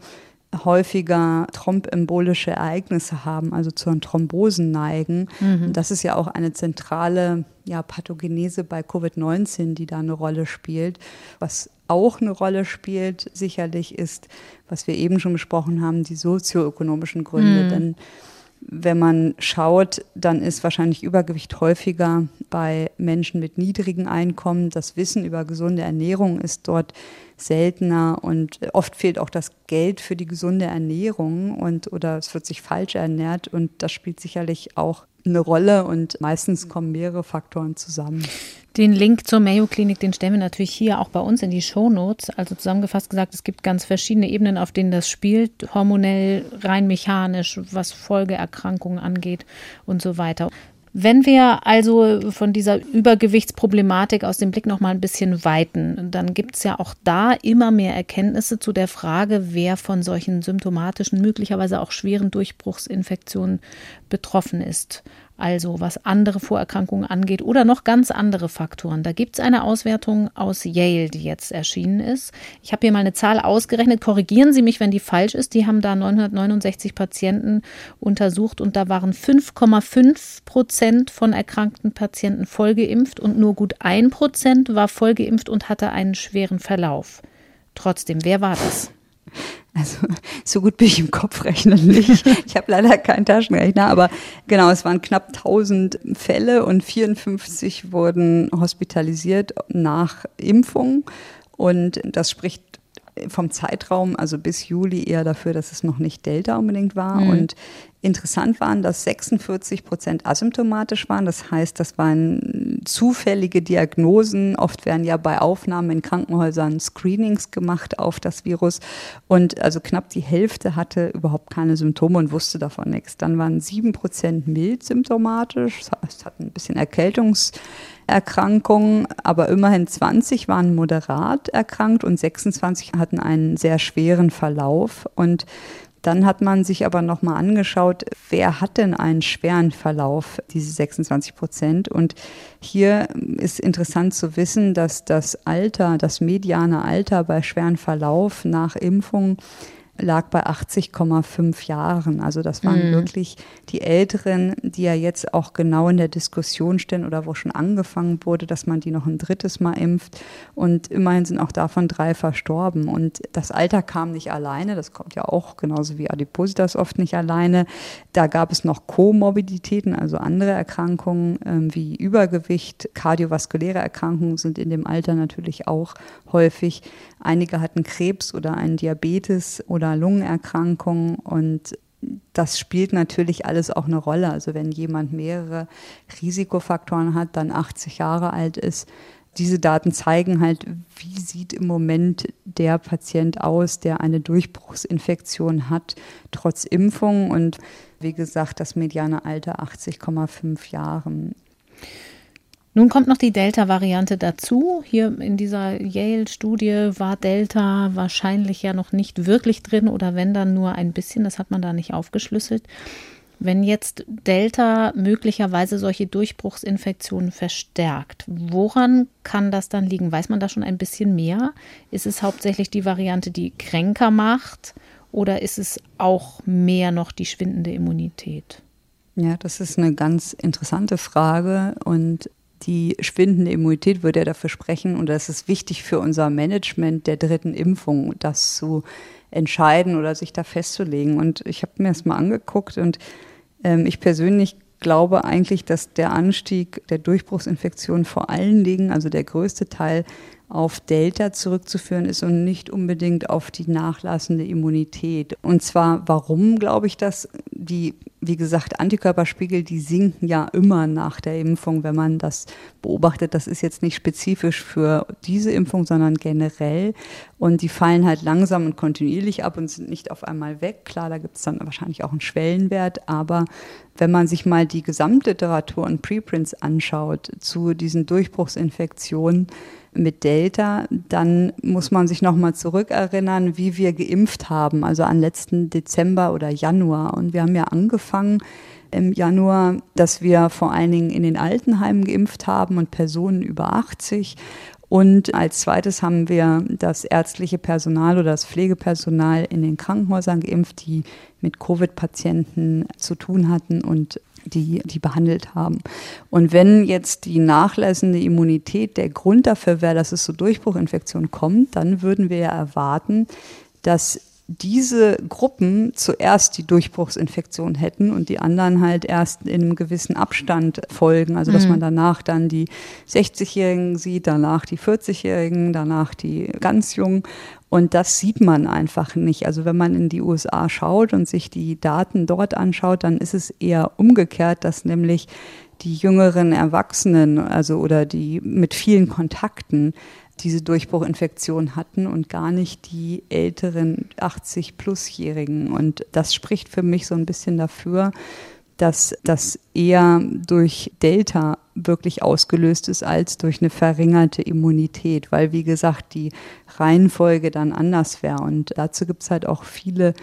häufiger thrombembolische Ereignisse haben, also zu Thrombosen neigen. Mhm. Und das ist ja auch eine zentrale ja, Pathogenese bei Covid neunzehn, die da eine Rolle spielt. Was auch eine Rolle spielt, sicherlich ist, was wir eben schon besprochen haben, die sozioökonomischen Gründe. Mhm. Denn wenn man schaut, dann ist wahrscheinlich Übergewicht häufiger bei Menschen mit niedrigen Einkommen. Das Wissen über gesunde Ernährung ist dort seltener und oft fehlt auch das Geld für die gesunde Ernährung und oder es wird sich falsch ernährt und das spielt sicherlich auch eine Rolle und meistens kommen mehrere Faktoren zusammen. Den Link zur Mayo-Klinik, den stellen wir natürlich hier auch bei uns in die Shownotes. Also zusammengefasst gesagt, es gibt ganz verschiedene Ebenen, auf denen das spielt, hormonell, rein mechanisch, was Folgeerkrankungen angeht und so weiter. Wenn wir also von dieser Übergewichtsproblematik aus dem Blick noch mal ein bisschen weiten, dann gibt es ja auch da immer mehr Erkenntnisse zu der Frage, wer von solchen symptomatischen, möglicherweise auch schweren Durchbruchsinfektionen betroffen ist. also was andere Vorerkrankungen angeht oder noch ganz andere Faktoren. Da gibt es eine Auswertung aus Yale, die jetzt erschienen ist. Ich habe hier mal eine Zahl ausgerechnet, korrigieren Sie mich, wenn die falsch ist. Die haben da neunhundertneunundsechzig Patienten untersucht und da waren fünf Komma fünf Prozent von erkrankten Patienten vollgeimpft und nur gut ein Prozent war vollgeimpft und hatte einen schweren Verlauf. Trotzdem, wer war das? Also so gut bin ich im Kopf rechnen nicht. Ich habe leider keinen Taschenrechner, aber genau, es waren knapp tausend Fälle und vierundfünfzig wurden hospitalisiert nach Impfung. Und das spricht vom Zeitraum, also bis Juli, eher dafür, dass es noch nicht Delta unbedingt war. Mhm. Und interessant waren, dass sechsundvierzig Prozent asymptomatisch waren. Das heißt, das waren zufällige Diagnosen. Oft werden ja bei Aufnahmen in Krankenhäusern Screenings gemacht auf das Virus. Und also knapp die Hälfte hatte überhaupt keine Symptome und wusste davon nichts. Dann waren sieben Prozent mild symptomatisch. Das heißt, hatten ein bisschen Erkältungserkrankungen, aber immerhin zwanzig waren moderat erkrankt und sechsundzwanzig hatten einen sehr schweren Verlauf. Und dann hat man sich aber nochmal angeschaut, wer hat denn einen schweren Verlauf, diese sechsundzwanzig Prozent. Und hier ist interessant zu wissen, dass das Alter, das mediane Alter bei schweren Verlauf nach Impfung lag bei achtzig Komma fünf Jahren. Also das waren mhm. wirklich die Älteren, die ja jetzt auch genau in der Diskussion stehen oder wo schon angefangen wurde, dass man die noch ein drittes Mal impft. Und immerhin sind auch davon drei verstorben. Und das Alter kam nicht alleine, das kommt ja auch genauso wie Adipositas oft nicht alleine. Da gab es noch Komorbiditäten, also andere Erkrankungen äh, wie Übergewicht, kardiovaskuläre Erkrankungen sind in dem Alter natürlich auch häufig. Einige hatten Krebs oder einen Diabetes oder Lungenerkrankungen und das spielt natürlich alles auch eine Rolle. Also wenn jemand mehrere Risikofaktoren hat, dann achtzig Jahre alt ist, diese Daten zeigen halt, wie sieht im Moment der Patient aus, der eine Durchbruchsinfektion hat, trotz Impfung und wie gesagt, das mediane Alter achtzig Komma fünf Jahren. Nun kommt noch die Delta-Variante dazu. Hier in dieser Yale-Studie war Delta wahrscheinlich ja noch nicht wirklich drin oder wenn dann nur ein bisschen, das hat man da nicht aufgeschlüsselt. Wenn jetzt Delta möglicherweise solche Durchbruchsinfektionen verstärkt, woran kann das dann liegen? Weiß man da schon ein bisschen mehr? Ist es hauptsächlich die Variante, die kränker macht oder ist es auch mehr noch die schwindende Immunität? Ja, das ist eine ganz interessante Frage und die schwindende Immunität würde ja dafür sprechen und das ist wichtig für unser Management der dritten Impfung, das zu entscheiden oder sich da festzulegen. Und ich habe mir das mal angeguckt und ähm, ich persönlich glaube eigentlich, dass der Anstieg der Durchbruchsinfektion vor allen Dingen, also der größte Teil, auf Delta zurückzuführen ist und nicht unbedingt auf die nachlassende Immunität. Und zwar, warum glaube ich das? Die, wie gesagt, Antikörperspiegel, die sinken ja immer nach der Impfung, wenn man das beobachtet. Das ist jetzt nicht spezifisch für diese Impfung, sondern generell. Und die fallen halt langsam und kontinuierlich ab und sind nicht auf einmal weg. Klar, da gibt es dann wahrscheinlich auch einen Schwellenwert. Aber wenn man sich mal die Gesamtliteratur und Preprints anschaut zu diesen Durchbruchsinfektionen, mit Delta, dann muss man sich nochmal zurückerinnern, wie wir geimpft haben, also an letzten Dezember oder Januar. Und wir haben ja angefangen im Januar, dass wir vor allen Dingen in den Altenheimen geimpft haben und Personen über achtzig. Und als zweites haben wir das ärztliche Personal oder das Pflegepersonal in den Krankenhäusern geimpft, die mit Covid-Patienten zu tun hatten und die die behandelt haben. Und wenn jetzt die nachlassende Immunität der Grund dafür wäre, dass es zu Durchbruchinfektionen kommt, dann würden wir ja erwarten, dass diese Gruppen zuerst die Durchbruchsinfektion hätten und die anderen halt erst in einem gewissen Abstand folgen. Also dass mhm. man danach dann die sechzigjährigen sieht, danach die vierzigjährigen, danach die ganz Jungen. Und das sieht man einfach nicht. Also wenn man in die U S A schaut und sich die Daten dort anschaut, dann ist es eher umgekehrt, dass nämlich die jüngeren Erwachsenen, also oder die mit vielen Kontakten, diese Durchbruchinfektion hatten und gar nicht die älteren achtzig-plus-Jährigen. Und das spricht für mich so ein bisschen dafür, dass das eher durch Delta wirklich ausgelöst ist als durch eine verringerte Immunität, weil, wie gesagt, die Reihenfolge dann anders wäre. Und dazu gibt es halt auch viele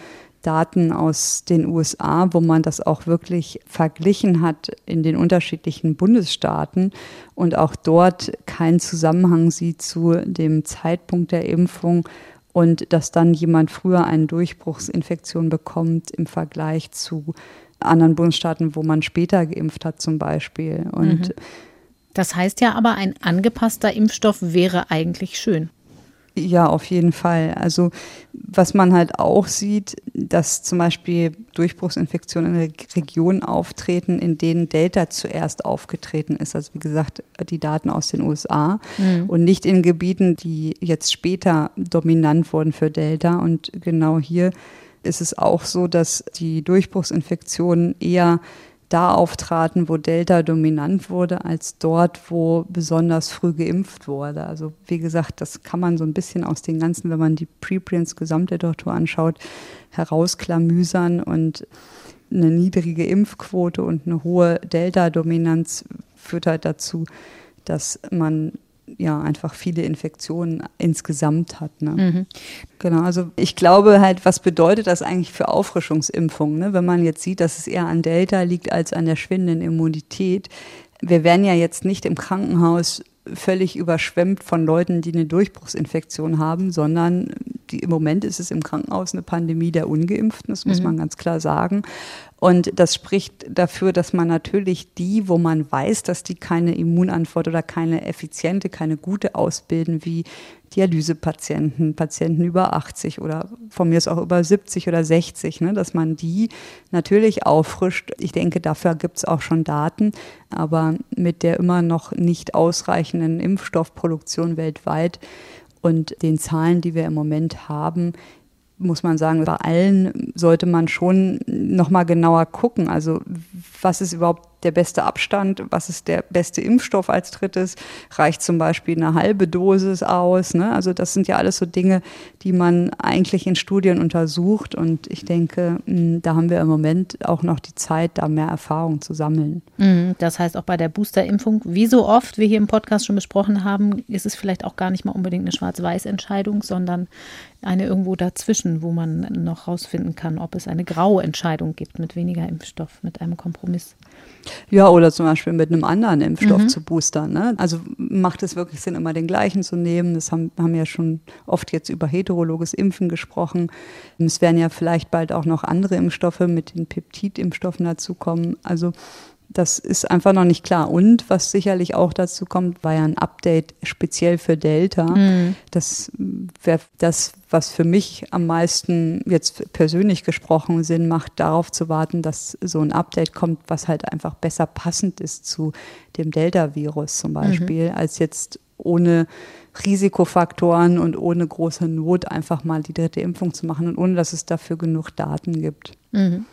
Daten aus den U S A, wo man das auch wirklich verglichen hat in den unterschiedlichen Bundesstaaten und auch dort keinen Zusammenhang sieht zu dem Zeitpunkt der Impfung und dass dann jemand früher eine Durchbruchsinfektion bekommt im Vergleich zu anderen Bundesstaaten, wo man später geimpft hat zum Beispiel. Und mhm. Das heißt ja aber, ein angepasster Impfstoff wäre eigentlich schön. Ja, auf jeden Fall. Also was man halt auch sieht, dass zum Beispiel Durchbruchsinfektionen in Regionen auftreten, in denen Delta zuerst aufgetreten ist. Also wie gesagt, die Daten aus den U S A mhm. und nicht in Gebieten, die jetzt später dominant wurden für Delta. Und genau hier ist es auch so, dass die Durchbruchsinfektionen eher da auftraten, wo Delta dominant wurde, als dort, wo besonders früh geimpft wurde. Also wie gesagt, das kann man so ein bisschen aus den ganzen, wenn man die Preprints Gesamtliteratur anschaut, herausklamüsern und eine niedrige Impfquote und eine hohe Delta-Dominanz führt halt dazu, dass man ja einfach viele Infektionen insgesamt hat. Ne? Mhm. Genau, also ich glaube halt, was bedeutet das eigentlich für Auffrischungsimpfungen, ne? Wenn man jetzt sieht, dass es eher an Delta liegt als an der schwindenden Immunität. Wir werden ja jetzt nicht im Krankenhaus völlig überschwemmt von Leuten, die eine Durchbruchsinfektion haben, sondern die, im Moment ist es im Krankenhaus eine Pandemie der Ungeimpften, das muss mhm. man ganz klar sagen. Und das spricht dafür, dass man natürlich die, wo man weiß, dass die keine Immunantwort oder keine effiziente, keine gute ausbilden, wie Dialysepatienten, Patienten über achtzig oder von mir ist auch über siebzig oder sechzig, ne, dass man die natürlich auffrischt. Ich denke, dafür gibt es auch schon Daten, aber mit der immer noch nicht ausreichenden Impfstoffproduktion weltweit und den Zahlen, die wir im Moment haben, muss man sagen, bei allen sollte man schon noch mal genauer gucken. Also was ist überhaupt der beste Abstand? Was ist der beste Impfstoff als drittes? Reicht zum Beispiel eine halbe Dosis aus? Ne? Also das sind ja alles so Dinge, die man eigentlich in Studien untersucht. Und ich denke, da haben wir im Moment auch noch die Zeit, da mehr Erfahrung zu sammeln. Das heißt auch bei der Boosterimpfung, wie so oft wir hier im Podcast schon besprochen haben, ist es vielleicht auch gar nicht mal unbedingt eine Schwarz-Weiß-Entscheidung, sondern eine irgendwo dazwischen, wo man noch rausfinden kann, ob es eine graue Entscheidung gibt mit weniger Impfstoff, mit einem Kompromiss. Ja, oder zum Beispiel mit einem anderen Impfstoff mhm. zu boostern. Ne? Also macht es wirklich Sinn, immer den gleichen zu nehmen? Das haben, haben ja schon oft jetzt über heterologes Impfen gesprochen. Es werden ja vielleicht bald auch noch andere Impfstoffe mit den Peptidimpfstoffen dazukommen. Also das ist einfach noch nicht klar. Und was sicherlich auch dazu kommt, war ja ein Update speziell für Delta. Mhm. Das wäre das, was für mich am meisten jetzt persönlich gesprochen Sinn macht, darauf zu warten, dass so ein Update kommt, was halt einfach besser passend ist zu dem Delta-Virus zum Beispiel, mhm. als jetzt ohne Risikofaktoren und ohne große Not einfach mal die dritte Impfung zu machen und ohne, dass es dafür genug Daten gibt. Mhm.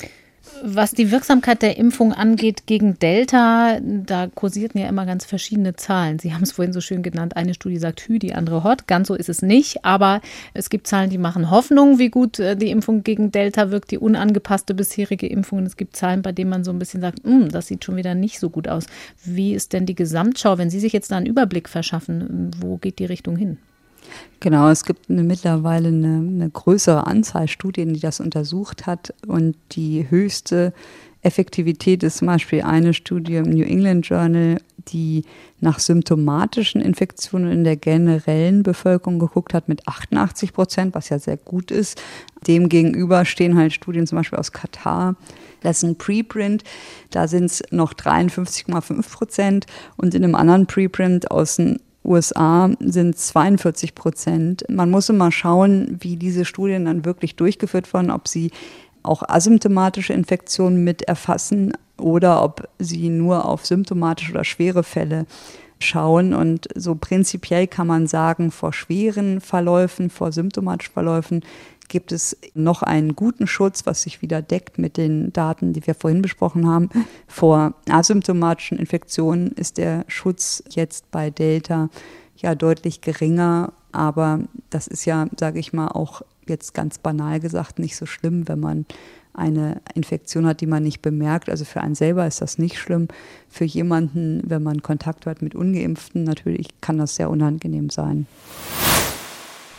Was die Wirksamkeit der Impfung angeht gegen Delta, da kursierten ja immer ganz verschiedene Zahlen. Sie haben es vorhin so schön genannt, eine Studie sagt Hü, die andere Hot. Ganz so ist es nicht, aber es gibt Zahlen, die machen Hoffnung, wie gut die Impfung gegen Delta wirkt, die unangepasste bisherige Impfung. Und es gibt Zahlen, bei denen man so ein bisschen sagt, das sieht schon wieder nicht so gut aus. Wie ist denn die Gesamtschau, wenn Sie sich jetzt da einen Überblick verschaffen, wo geht die Richtung hin? Genau, es gibt eine, mittlerweile eine, eine größere Anzahl Studien, die das untersucht hat und die höchste Effektivität ist zum Beispiel eine Studie im New England Journal, die nach symptomatischen Infektionen in der generellen Bevölkerung geguckt hat mit achtundachtzig Prozent, was ja sehr gut ist. Demgegenüber stehen halt Studien zum Beispiel aus Katar. Das ist ein Preprint, da sind es noch dreiundfünfzig Komma fünf Prozent und in einem anderen Preprint aus den U S A sind zweiundvierzig Prozent. Man muss immer schauen, wie diese Studien dann wirklich durchgeführt wurden, ob sie auch asymptomatische Infektionen mit erfassen oder ob sie nur auf symptomatische oder schwere Fälle schauen. Und so prinzipiell kann man sagen, vor schweren Verläufen, vor symptomatischen Verläufen gibt es noch einen guten Schutz, was sich wieder deckt mit den Daten, die wir vorhin besprochen haben. Vor asymptomatischen Infektionen ist der Schutz jetzt bei Delta ja deutlich geringer. Aber das ist ja, sage ich mal, auch jetzt ganz banal gesagt nicht so schlimm, wenn man eine Infektion hat, die man nicht bemerkt. Also für einen selber ist das nicht schlimm. Für jemanden, wenn man Kontakt hat mit Ungeimpften, natürlich kann das sehr unangenehm sein.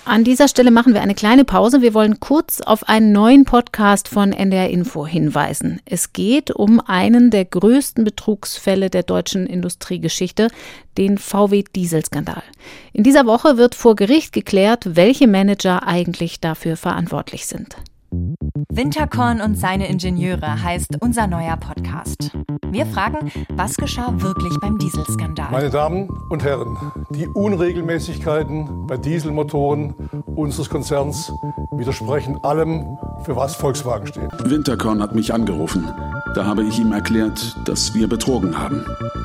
An dieser Stelle machen wir eine kleine Pause. Wir wollen kurz auf einen neuen Podcast von N D R Info hinweisen. Es geht um einen der größten Betrugsfälle der deutschen Industriegeschichte, den V W-Dieselskandal. In dieser Woche wird vor Gericht geklärt, welche Manager eigentlich dafür verantwortlich sind. Winterkorn und seine Ingenieure heißt unser neuer Podcast. Wir fragen, was geschah wirklich beim Dieselskandal? Meine Damen und Herren, die Unregelmäßigkeiten bei Dieselmotoren unseres Konzerns widersprechen allem, für was Volkswagen steht. Winterkorn hat mich angerufen. Da habe ich ihm erklärt, dass wir betrogen haben.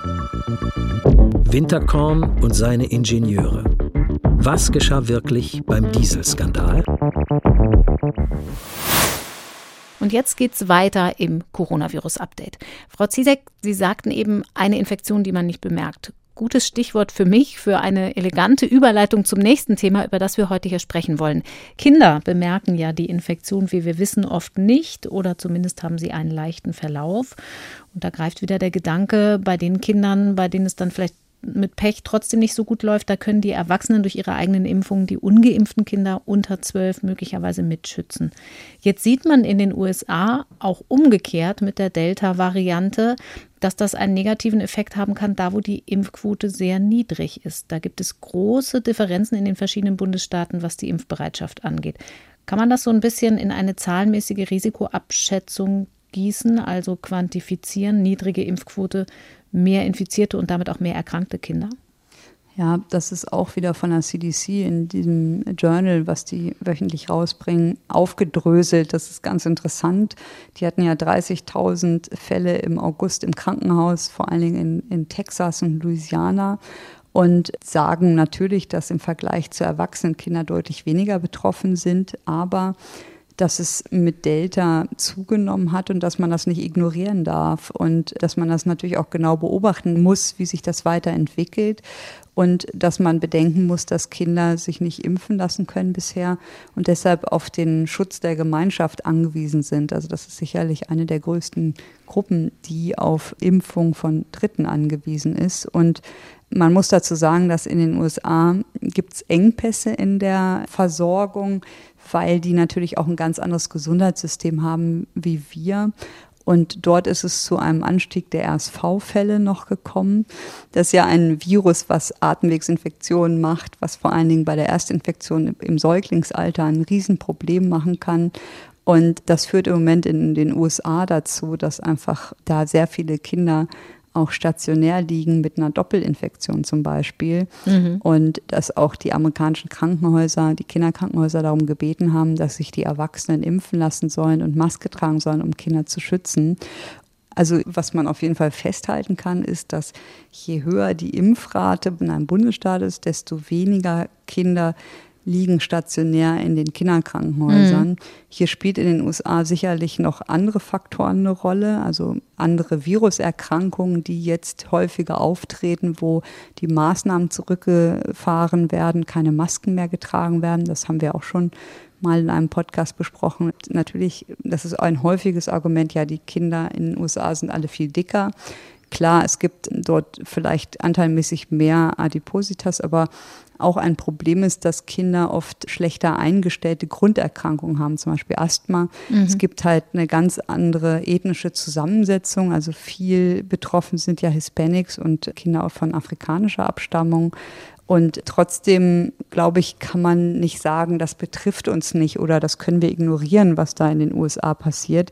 Winterkorn und seine Ingenieure. Was geschah wirklich beim Dieselskandal? Und jetzt geht's weiter im Coronavirus-Update. Frau Ziesek, Sie sagten eben, eine Infektion, die man nicht bemerkt. Gutes Stichwort für mich, für eine elegante Überleitung zum nächsten Thema, über das wir heute hier sprechen wollen. Kinder bemerken ja die Infektion, wie wir wissen, oft nicht oder zumindest haben sie einen leichten Verlauf. Und da greift wieder der Gedanke, bei den Kindern, bei denen es dann vielleicht mit Pech trotzdem nicht so gut läuft, da können die Erwachsenen durch ihre eigenen Impfungen die ungeimpften Kinder unter zwölf möglicherweise mitschützen. Jetzt sieht man in den U S A auch umgekehrt mit der Delta-Variante, dass das einen negativen Effekt haben kann, da wo die Impfquote sehr niedrig ist. Da gibt es große Differenzen in den verschiedenen Bundesstaaten, was die Impfbereitschaft angeht. Kann man das so ein bisschen in eine zahlenmäßige Risikoabschätzung gießen, also quantifizieren, niedrige Impfquote, mehr infizierte und damit auch mehr erkrankte Kinder? Ja, das ist auch wieder von der C D C in diesem Journal, was die wöchentlich rausbringen, aufgedröselt. Das ist ganz interessant. Die hatten ja dreißigtausend Fälle im August im Krankenhaus, vor allen Dingen in, in Texas und Louisiana. Und sagen natürlich, dass im Vergleich zu erwachsenen Kindern deutlich weniger betroffen sind, aber dass es mit Delta zugenommen hat und dass man das nicht ignorieren darf und dass man das natürlich auch genau beobachten muss, wie sich das weiterentwickelt und dass man bedenken muss, dass Kinder sich nicht impfen lassen können bisher und deshalb auf den Schutz der Gemeinschaft angewiesen sind. Also das ist sicherlich eine der größten Gruppen, die auf Impfung von Dritten angewiesen ist. Und man muss dazu sagen, dass in den U S A gibt es Engpässe in der Versorgung, weil die natürlich auch ein ganz anderes Gesundheitssystem haben wie wir. Und dort ist es zu einem Anstieg der R S V-Fälle noch gekommen. Das ist ja ein Virus, was Atemwegsinfektionen macht, was vor allen Dingen bei der Erstinfektion im Säuglingsalter ein Riesenproblem machen kann. Und das führt im Moment in den U S A dazu, dass einfach da sehr viele Kinder auch stationär liegen mit einer Doppelinfektion zum Beispiel. Mhm. Und dass auch die amerikanischen Krankenhäuser, die Kinderkrankenhäuser darum gebeten haben, dass sich die Erwachsenen impfen lassen sollen und Maske tragen sollen, um Kinder zu schützen. Also was man auf jeden Fall festhalten kann, ist, dass je höher die Impfrate in einem Bundesstaat ist, desto weniger Kinder liegen stationär in den Kinderkrankenhäusern. Mhm. Hier spielt in den U S A sicherlich noch andere Faktoren eine Rolle, also andere Viruserkrankungen, die jetzt häufiger auftreten, wo die Maßnahmen zurückgefahren werden, keine Masken mehr getragen werden. Das haben wir auch schon mal in einem Podcast besprochen. Natürlich, das ist ein häufiges Argument, ja, die Kinder in den U S A sind alle viel dicker. Klar, es gibt dort vielleicht anteilmäßig mehr Adipositas, aber auch ein Problem ist, dass Kinder oft schlechter eingestellte Grunderkrankungen haben, zum Beispiel Asthma. Mhm. Es gibt halt eine ganz andere ethnische Zusammensetzung, also viel betroffen sind ja Hispanics und Kinder auch von afrikanischer Abstammung. Und trotzdem, glaube ich, kann man nicht sagen, das betrifft uns nicht oder das können wir ignorieren, was da in den U S A passiert,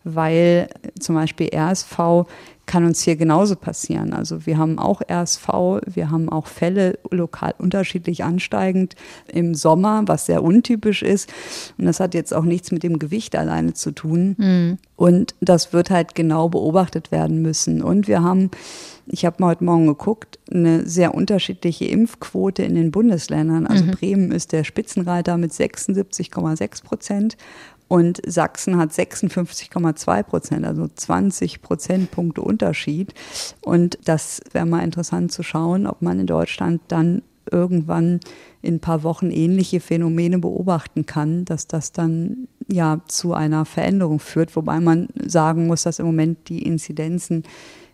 weil zum Beispiel R S V kann uns hier genauso passieren. Also wir haben auch R S V, wir haben auch Fälle lokal unterschiedlich ansteigend im Sommer, was sehr untypisch ist. Und das hat jetzt auch nichts mit dem Gewicht alleine zu tun. Mhm. Und das wird halt genau beobachtet werden müssen. Und wir haben, ich habe mal heute Morgen geguckt, eine sehr unterschiedliche Impfquote in den Bundesländern. Also mhm. Bremen ist der Spitzenreiter mit sechsundsiebzig Komma sechs Prozent. Und Sachsen hat sechsundfünfzig Komma zwei Prozent, also zwanzig Prozentpunkte Unterschied. Und das wäre mal interessant zu schauen, ob man in Deutschland dann irgendwann in ein paar Wochen ähnliche Phänomene beobachten kann, dass das dann ja zu einer Veränderung führt. Wobei man sagen muss, dass im Moment die Inzidenzen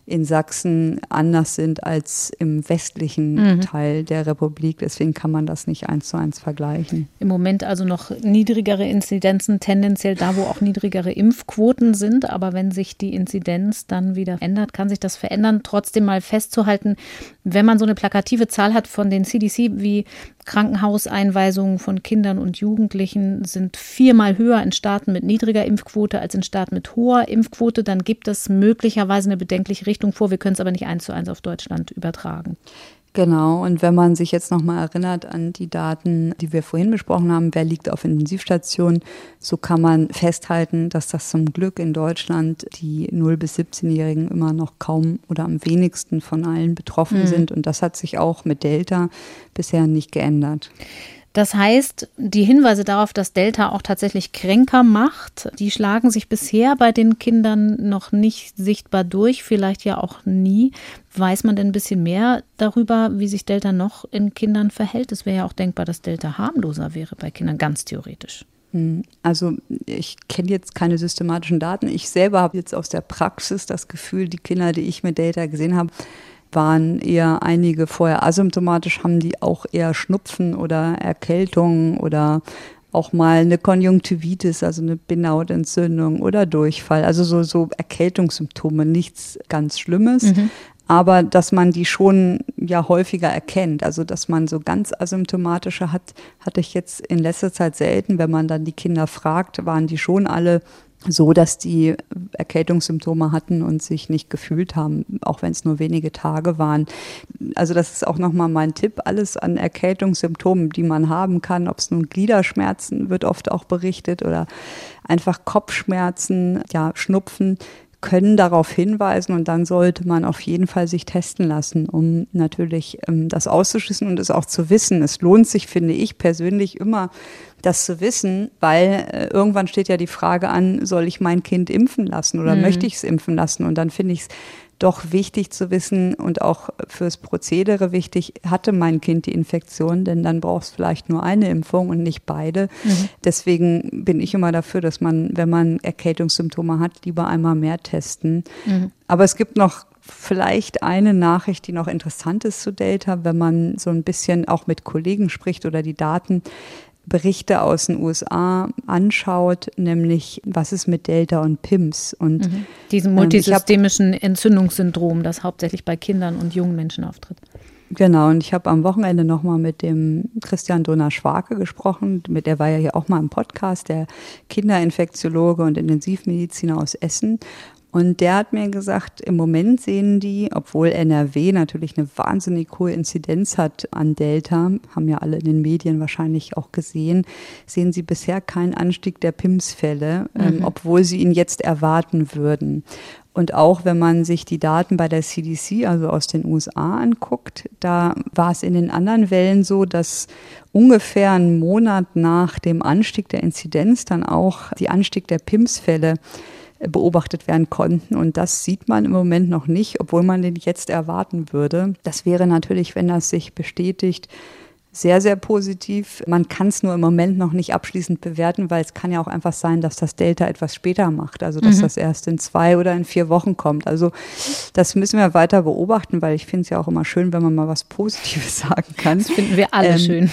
in Sachsen anders sind als im westlichen mhm. Teil der Republik. Deswegen kann man das nicht eins zu eins vergleichen. Im Moment also noch niedrigere Inzidenzen, tendenziell da, wo auch niedrigere Impfquoten sind. Aber wenn sich die Inzidenz dann wieder ändert, kann sich das verändern. Trotzdem mal festzuhalten, wenn man so eine plakative Zahl hat von den C D C, wie Krankenhauseinweisungen von Kindern und Jugendlichen sind viermal höher in Staaten mit niedriger Impfquote als in Staaten mit hoher Impfquote, dann gibt es möglicherweise eine bedenkliche Richtung vor. Wir können es aber nicht eins zu eins auf Deutschland übertragen. Genau, und wenn man sich jetzt nochmal erinnert an die Daten, die wir vorhin besprochen haben, wer liegt auf Intensivstationen, so kann man festhalten, dass das zum Glück in Deutschland die null bis siebzehn-Jährigen immer noch kaum oder am wenigsten von allen betroffen mhm. sind. Und das hat sich auch mit Delta bisher nicht geändert. Das heißt, die Hinweise darauf, dass Delta auch tatsächlich kränker macht, die schlagen sich bisher bei den Kindern noch nicht sichtbar durch, vielleicht ja auch nie. Weiß man denn ein bisschen mehr darüber, wie sich Delta noch in Kindern verhält? Es wäre ja auch denkbar, dass Delta harmloser wäre bei Kindern, ganz theoretisch. Also ich kenne jetzt keine systematischen Daten. Ich selber habe jetzt aus der Praxis das Gefühl, die Kinder, die ich mit Delta gesehen habe, waren eher einige vorher asymptomatisch, haben die auch eher Schnupfen oder Erkältung oder auch mal eine Konjunktivitis, also eine Bindehautentzündung oder Durchfall, also so, so Erkältungssymptome, nichts ganz Schlimmes. Mhm. Aber dass man die schon ja häufiger erkennt, also dass man so ganz asymptomatische hat, hatte ich jetzt in letzter Zeit selten. Wenn man dann die Kinder fragt, waren die schon alle so, dass die Erkältungssymptome hatten und sich nicht gefühlt haben, auch wenn es nur wenige Tage waren. Also das ist auch nochmal mein Tipp, alles an Erkältungssymptomen, die man haben kann, ob es nun Gliederschmerzen, wird oft auch berichtet, oder einfach Kopfschmerzen, ja, Schnupfen, können darauf hinweisen, und dann sollte man auf jeden Fall sich testen lassen, um natürlich ähm, das auszuschließen und es auch zu wissen. Es lohnt sich, finde ich persönlich, immer das zu wissen, weil äh, irgendwann steht ja die Frage an, soll ich mein Kind impfen lassen oder mhm. möchte ich es impfen lassen? Und dann finde ich es doch wichtig zu wissen und auch fürs Prozedere wichtig, hatte mein Kind die Infektion, denn dann braucht es vielleicht nur eine Impfung und nicht beide. Mhm. Deswegen bin ich immer dafür, dass man, wenn man Erkältungssymptome hat, lieber einmal mehr testen. Mhm. Aber es gibt noch vielleicht eine Nachricht, die noch interessant ist zu Delta, wenn man so ein bisschen auch mit Kollegen spricht oder die Daten Berichte aus den U S A anschaut, nämlich was ist mit Delta und P I M S. Und mhm. diesem multisystemischen ähm, Entzündungssyndrom, das hauptsächlich bei Kindern und jungen Menschen auftritt. Genau, und ich habe am Wochenende nochmal mit dem Christian Donner-Schwarke gesprochen, mit der war ja hier auch mal im Podcast, der Kinderinfektiologe und Intensivmediziner aus Essen. Und der hat mir gesagt, im Moment sehen die, obwohl N R W natürlich eine wahnsinnig hohe Inzidenz hat an Delta, haben ja alle in den Medien wahrscheinlich auch gesehen, sehen sie bisher keinen Anstieg der P I M S-Fälle, mhm. ähm, obwohl sie ihn jetzt erwarten würden. Und auch wenn man sich die Daten bei der C D C, also aus den U S A, anguckt, da war es in den anderen Wellen so, dass ungefähr einen Monat nach dem Anstieg der Inzidenz dann auch die Anstieg der P I M S-Fälle beobachtet werden konnten. Und das sieht man im Moment noch nicht, obwohl man den jetzt erwarten würde. Das wäre natürlich, wenn das sich bestätigt, sehr, sehr positiv. Man kann es nur im Moment noch nicht abschließend bewerten, weil es kann ja auch einfach sein, dass das Delta etwas später macht, also dass mhm. das erst in zwei oder in vier Wochen kommt. Also das müssen wir weiter beobachten, weil ich finde es ja auch immer schön, wenn man mal was Positives sagen kann. Das finden wir alle ähm, schön.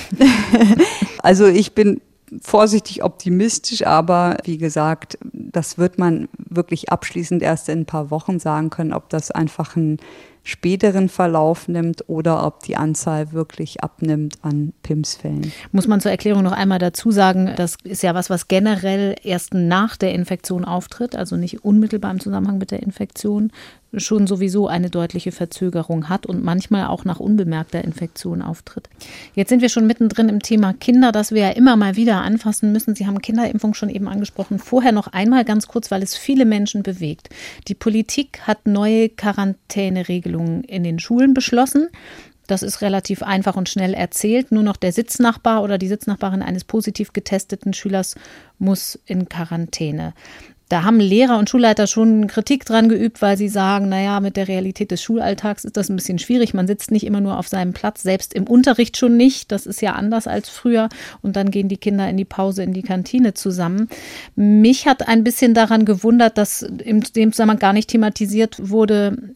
Also ich bin vorsichtig optimistisch, aber wie gesagt, das wird man wirklich abschließend erst in ein paar Wochen sagen können, ob das einfach einen späteren Verlauf nimmt oder ob die Anzahl wirklich abnimmt an P I M S-Fällen. Muss man zur Erklärung noch einmal dazu sagen, das ist ja was, was generell erst nach der Infektion auftritt, also nicht unmittelbar im Zusammenhang mit der Infektion, schon sowieso eine deutliche Verzögerung hat und manchmal auch nach unbemerkter Infektion auftritt. Jetzt sind wir schon mittendrin im Thema Kinder, das wir ja immer mal wieder anfassen müssen. Sie haben Kinderimpfung schon eben angesprochen. Vorher noch einmal ganz kurz, weil es viele Menschen bewegt. Die Politik hat neue Quarantäneregelungen in den Schulen beschlossen. Das ist relativ einfach und schnell erzählt. Nur noch der Sitznachbar oder die Sitznachbarin eines positiv getesteten Schülers muss in Quarantäne. Da haben Lehrer und Schulleiter schon Kritik dran geübt, weil sie sagen, naja, mit der Realität des Schulalltags ist das ein bisschen schwierig. Man sitzt nicht immer nur auf seinem Platz, selbst im Unterricht schon nicht. Das ist ja anders als früher. Und dann gehen die Kinder in die Pause, in die Kantine zusammen. Mich hat ein bisschen daran gewundert, dass in dem Zusammenhang gar nicht thematisiert wurde,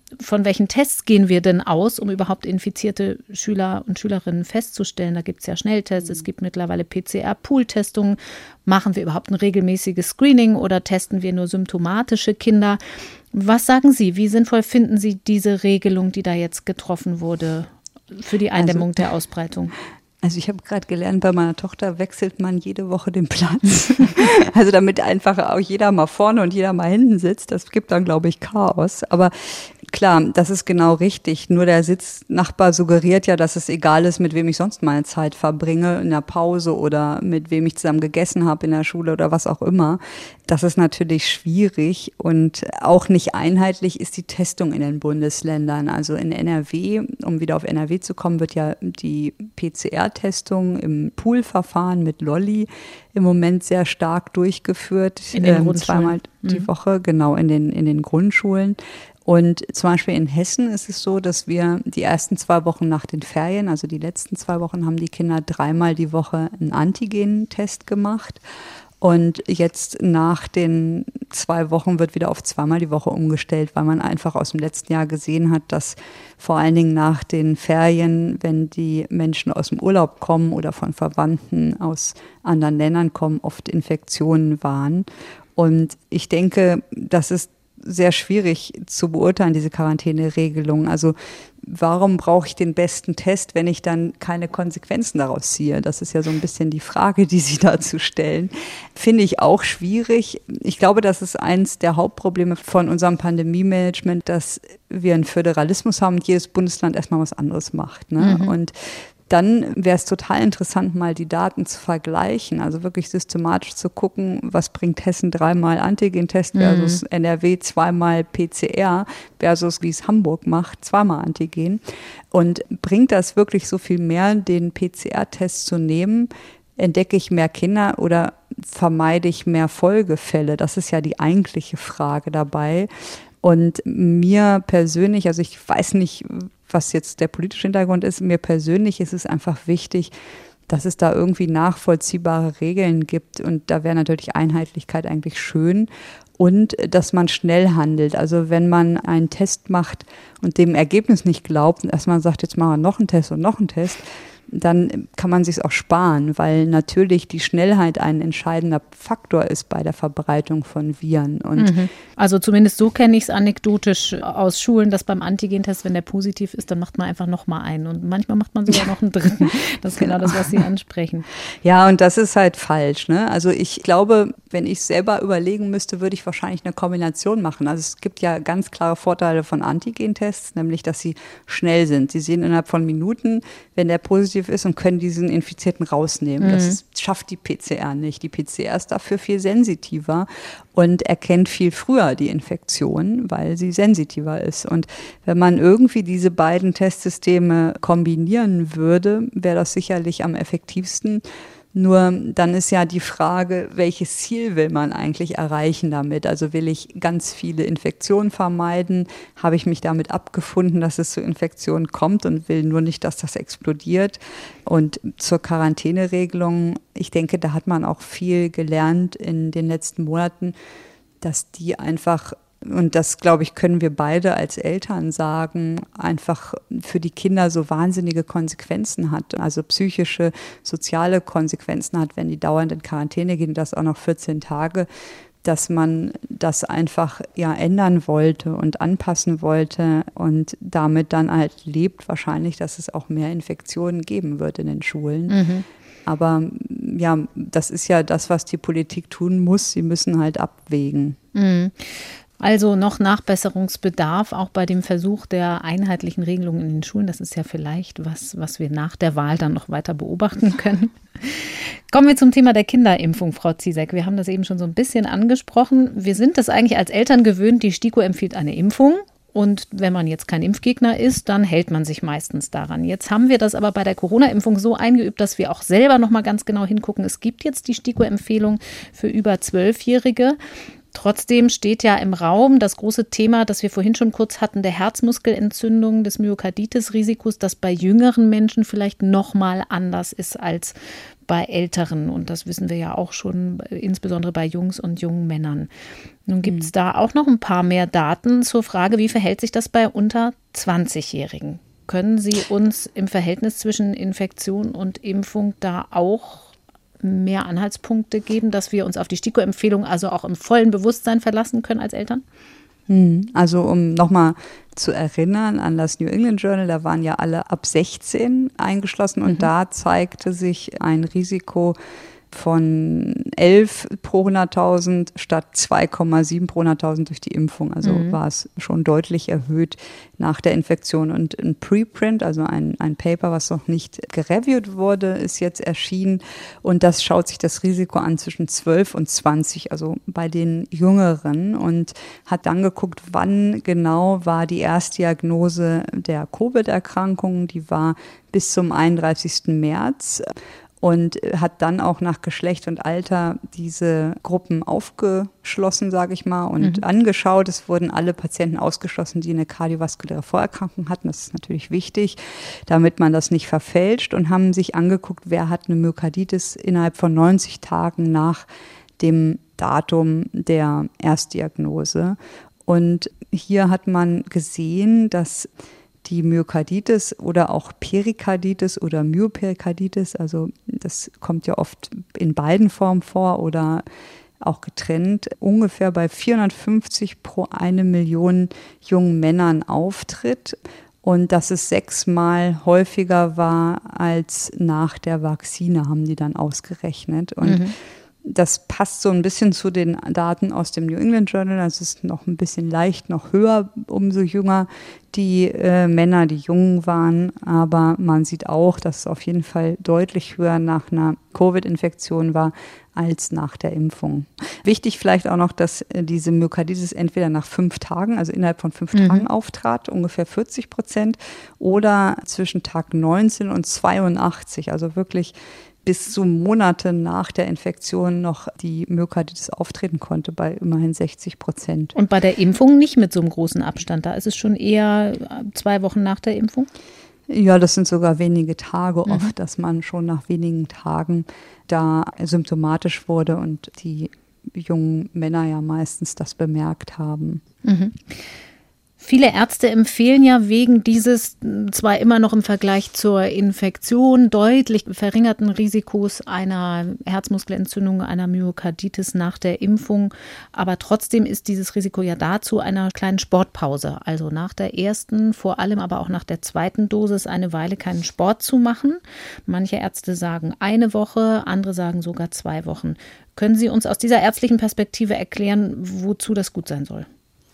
von welchen Tests gehen wir denn aus, um überhaupt infizierte Schüler und Schülerinnen festzustellen? Da gibt es ja Schnelltests, es gibt mittlerweile P C R-Pool-Testungen. Machen wir überhaupt ein regelmäßiges Screening oder testen wir nur symptomatische Kinder? Was sagen Sie, wie sinnvoll finden Sie diese Regelung, die da jetzt getroffen wurde für die Eindämmung also, der Ausbreitung? Also ich habe gerade gelernt, bei meiner Tochter wechselt man jede Woche den Platz. Also damit einfach auch jeder mal vorne und jeder mal hinten sitzt. Das gibt dann, glaube ich, Chaos. Aber klar, das ist genau richtig. Nur der Sitznachbar suggeriert ja, dass es egal ist, mit wem ich sonst meine Zeit verbringe, in der Pause oder mit wem ich zusammen gegessen habe in der Schule oder was auch immer. Das ist natürlich schwierig und auch nicht einheitlich ist die Testung in den Bundesländern. Also in N R W, um wieder auf N R W zu kommen, wird ja die P C R-Testung im Poolverfahren mit Lolli im Moment sehr stark durchgeführt. In den ähm, Grundschulen. Zweimal die Mhm. Woche, genau, in den, in den Grundschulen. Und zum Beispiel in Hessen ist es so, dass wir die ersten zwei Wochen nach den Ferien, also die letzten zwei Wochen, haben die Kinder dreimal die Woche einen Antigen-Test gemacht. Und jetzt nach den zwei Wochen wird wieder auf zweimal die Woche umgestellt, weil man einfach aus dem letzten Jahr gesehen hat, dass vor allen Dingen nach den Ferien, wenn die Menschen aus dem Urlaub kommen oder von Verwandten aus anderen Ländern kommen, oft Infektionen waren. Und ich denke, das ist sehr schwierig zu beurteilen, diese Quarantäneregelung. Also warum brauche ich den besten Test, wenn ich dann keine Konsequenzen daraus ziehe? Das ist ja so ein bisschen die Frage, die Sie dazu stellen. Finde ich auch schwierig. Ich glaube, das ist eins der Hauptprobleme von unserem Pandemie-Management, dass wir einen Föderalismus haben und jedes Bundesland erstmal was anderes macht, ne? Mhm. Und dann wäre es total interessant, mal die Daten zu vergleichen, also wirklich systematisch zu gucken, was bringt Hessen dreimal Antigen-Test versus mhm. N R W zweimal P C R versus wie es Hamburg macht, zweimal Antigen. Und bringt das wirklich so viel mehr, den P C R-Test zu nehmen? Entdecke ich mehr Kinder oder vermeide ich mehr Folgefälle? Das ist ja die eigentliche Frage dabei. Und mir persönlich, also ich weiß nicht, was jetzt der politische Hintergrund ist, mir persönlich ist es einfach wichtig, dass es da irgendwie nachvollziehbare Regeln gibt. Und da wäre natürlich Einheitlichkeit eigentlich schön. Und dass man schnell handelt. Also wenn man einen Test macht und dem Ergebnis nicht glaubt und erstmal sagt, jetzt machen wir noch einen Test und noch einen Test, dann kann man sich auch sparen, weil natürlich die Schnellheit ein entscheidender Faktor ist bei der Verbreitung von Viren. Und mhm. Also zumindest so kenne ich es anekdotisch aus Schulen, dass beim Antigentest, wenn der positiv ist, dann macht man einfach nochmal einen und manchmal macht man sogar noch einen dritten. Das ist genau das, was Sie ansprechen. Ja, und das ist halt falsch, ne? Also ich glaube, wenn ich selber überlegen müsste, würde ich wahrscheinlich eine Kombination machen. Also es gibt ja ganz klare Vorteile von Antigentests, nämlich, dass sie schnell sind. Sie sehen innerhalb von Minuten, wenn der positiv ist und können diesen Infizierten rausnehmen. Mhm. Das schafft die P C R nicht. Die P C R ist dafür viel sensitiver und erkennt viel früher die Infektion, weil sie sensitiver ist. Und wenn man irgendwie diese beiden Testsysteme kombinieren würde, wäre das sicherlich am effektivsten. Nur dann ist ja die Frage, welches Ziel will man eigentlich erreichen damit? Also will ich ganz viele Infektionen vermeiden? Habe ich mich damit abgefunden, dass es zu Infektionen kommt und will nur nicht, dass das explodiert? Und zur Quarantäneregelung, ich denke, da hat man auch viel gelernt in den letzten Monaten, dass die einfach, und das, glaube ich, können wir beide als Eltern sagen, einfach für die Kinder so wahnsinnige Konsequenzen hat, also psychische, soziale Konsequenzen hat, wenn die dauernd in Quarantäne gehen, das auch noch vierzehn Tage, dass man das einfach ja ändern wollte und anpassen wollte und damit dann halt lebt wahrscheinlich, dass es auch mehr Infektionen geben wird in den Schulen. Mhm. Aber ja, das ist ja das, was die Politik tun muss. Sie müssen halt abwägen. Mhm. Also noch Nachbesserungsbedarf, auch bei dem Versuch der einheitlichen Regelungen in den Schulen. Das ist ja vielleicht was, was wir nach der Wahl dann noch weiter beobachten können. Kommen wir zum Thema der Kinderimpfung, Frau Ziesek. Wir haben das eben schon so ein bisschen angesprochen. Wir sind das eigentlich als Eltern gewöhnt. Die STIKO empfiehlt eine Impfung. Und wenn man jetzt kein Impfgegner ist, dann hält man sich meistens daran. Jetzt haben wir das aber bei der Corona-Impfung so eingeübt, dass wir auch selber noch mal ganz genau hingucken. Es gibt jetzt die STIKO-Empfehlung für über Zwölfjährige. Trotzdem steht ja im Raum das große Thema, das wir vorhin schon kurz hatten, der Herzmuskelentzündung, des Myokarditis-Risikos, das bei jüngeren Menschen vielleicht noch mal anders ist als bei Älteren. Und das wissen wir ja auch schon, insbesondere bei Jungs und jungen Männern. Nun gibt es mhm. da auch noch ein paar mehr Daten zur Frage, wie verhält sich das bei unter zwanzigjährigen? Können Sie uns im Verhältnis zwischen Infektion und Impfung da auch mehr Anhaltspunkte geben, dass wir uns auf die STIKO-Empfehlung also auch im vollen Bewusstsein verlassen können als Eltern? Also um nochmal zu erinnern an das New England Journal, da waren ja alle ab sechzehn eingeschlossen und mhm. da zeigte sich ein Risiko von elf pro hunderttausend statt zwei Komma sieben pro hunderttausend durch die Impfung. Also mhm. war es schon deutlich erhöht nach der Infektion. Und ein Preprint, also ein, ein Paper, was noch nicht gereviewt wurde, ist jetzt erschienen. Und das schaut sich das Risiko an zwischen zwölf und zwanzig, also bei den Jüngeren. Und hat dann geguckt, wann genau war die Erstdiagnose der Covid-Erkrankung. Die war bis zum einunddreißigsten März. Und hat dann auch nach Geschlecht und Alter diese Gruppen aufgeschlossen, sage ich mal, und mhm. angeschaut. Es wurden alle Patienten ausgeschlossen, die eine kardiovaskuläre Vorerkrankung hatten. Das ist natürlich wichtig, damit man das nicht verfälscht. Und haben sich angeguckt, wer hat eine Myokarditis innerhalb von neunzig Tagen nach dem Datum der Erstdiagnose. Und hier hat man gesehen, dass die Myokarditis oder auch Perikarditis oder Myoperikarditis, also das kommt ja oft in beiden Formen vor oder auch getrennt, ungefähr bei vierhundertfünfzig pro eine Million jungen Männern auftritt und dass es sechsmal häufiger war als nach der Vakzine, haben die dann ausgerechnet. Und mhm. das passt so ein bisschen zu den Daten aus dem New England Journal. Also es ist noch ein bisschen leicht, noch höher, umso jünger die äh, Männer, die jung waren. Aber man sieht auch, dass es auf jeden Fall deutlich höher nach einer Covid-Infektion war als nach der Impfung. Wichtig vielleicht auch noch, dass äh, diese Myokarditis entweder nach fünf Tagen, also innerhalb von fünf mhm. Tagen auftrat, ungefähr vierzig Prozent, oder zwischen Tag neunzehn und zweiundachtzig, also wirklich bis zu Monate nach der Infektion noch die Myokarditis auftreten konnte, bei immerhin sechzig Prozent. Und bei der Impfung nicht mit so einem großen Abstand, da ist es schon eher zwei Wochen nach der Impfung? Ja, das sind sogar wenige Tage mhm. oft, dass man schon nach wenigen Tagen da symptomatisch wurde und die jungen Männer ja meistens das bemerkt haben. Mhm. Viele Ärzte empfehlen ja wegen dieses zwar immer noch im Vergleich zur Infektion deutlich verringerten Risikos einer Herzmuskelentzündung, einer Myokarditis nach der Impfung, aber trotzdem ist dieses Risiko ja dazu einer kleinen Sportpause, also nach der ersten, vor allem aber auch nach der zweiten Dosis eine Weile keinen Sport zu machen. Manche Ärzte sagen eine Woche, andere sagen sogar zwei Wochen. Können Sie uns aus dieser ärztlichen Perspektive erklären, wozu das gut sein soll?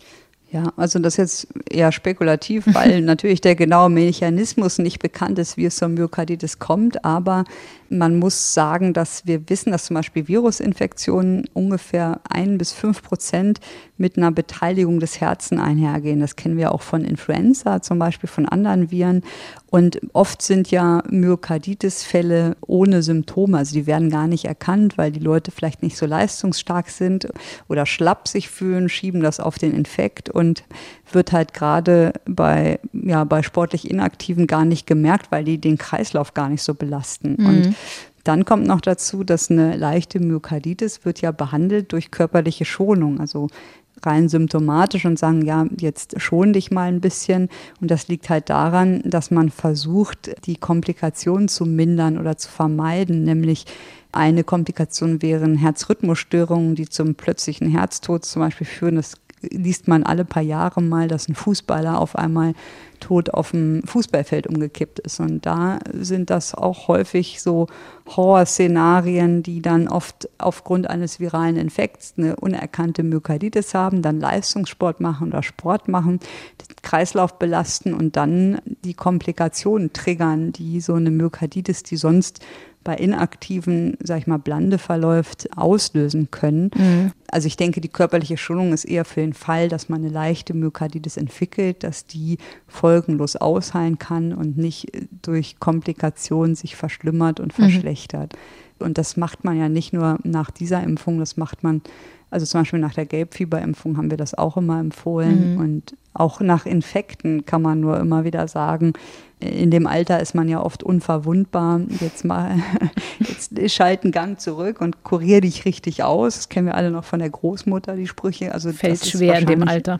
Ja, also das ist jetzt eher spekulativ, weil natürlich der genaue Mechanismus nicht bekannt ist, wie es zur Myokarditis kommt. Aber man muss sagen, dass wir wissen, dass zum Beispiel Virusinfektionen ungefähr ein bis fünf Prozent mit einer Beteiligung des Herzens einhergehen. Das kennen wir auch von Influenza, zum Beispiel von anderen Viren. Und oft sind ja Myokarditis-Fälle ohne Symptome. Also die werden gar nicht erkannt, weil die Leute vielleicht nicht so leistungsstark sind oder schlapp sich fühlen, schieben das auf den Infekt und wird halt gerade bei, ja, bei sportlich Inaktiven gar nicht gemerkt, weil die den Kreislauf gar nicht so belasten. Mhm. Und dann kommt noch dazu, dass eine leichte Myokarditis wird ja behandelt durch körperliche Schonung, also rein symptomatisch und sagen, ja, jetzt schon dich mal ein bisschen. Und das liegt halt daran, dass man versucht, die Komplikationen zu mindern oder zu vermeiden, nämlich eine Komplikation wären Herzrhythmusstörungen, die zum plötzlichen Herztod zum Beispiel führen. Das liest man alle paar Jahre mal, dass ein Fußballer auf einmal tot auf dem Fußballfeld umgekippt ist. Und da sind das auch häufig so Horrorszenarien, die dann oft aufgrund eines viralen Infekts eine unerkannte Myokarditis haben, dann Leistungssport machen oder Sport machen, den Kreislauf belasten und dann die Komplikationen triggern, die so eine Myokarditis, die sonst bei inaktiven, sag ich mal, Blande verläuft, auslösen können. Mhm. Also ich denke, die körperliche Schonung ist eher für den Fall, dass man eine leichte Myokarditis entwickelt, dass die folgenlos ausheilen kann und nicht durch Komplikationen sich verschlimmert und verschlechtert. Mhm. Und das macht man ja nicht nur nach dieser Impfung, das macht man Also zum Beispiel nach der Gelbfieberimpfung haben wir das auch immer empfohlen. Mhm. Und auch nach Infekten kann man nur immer wieder sagen, in dem Alter ist man ja oft unverwundbar. Jetzt mal, jetzt schalt einen Gang zurück und kurier dich richtig aus. Das kennen wir alle noch von der Großmutter, die Sprüche. Also fällt das schwer in dem Alter.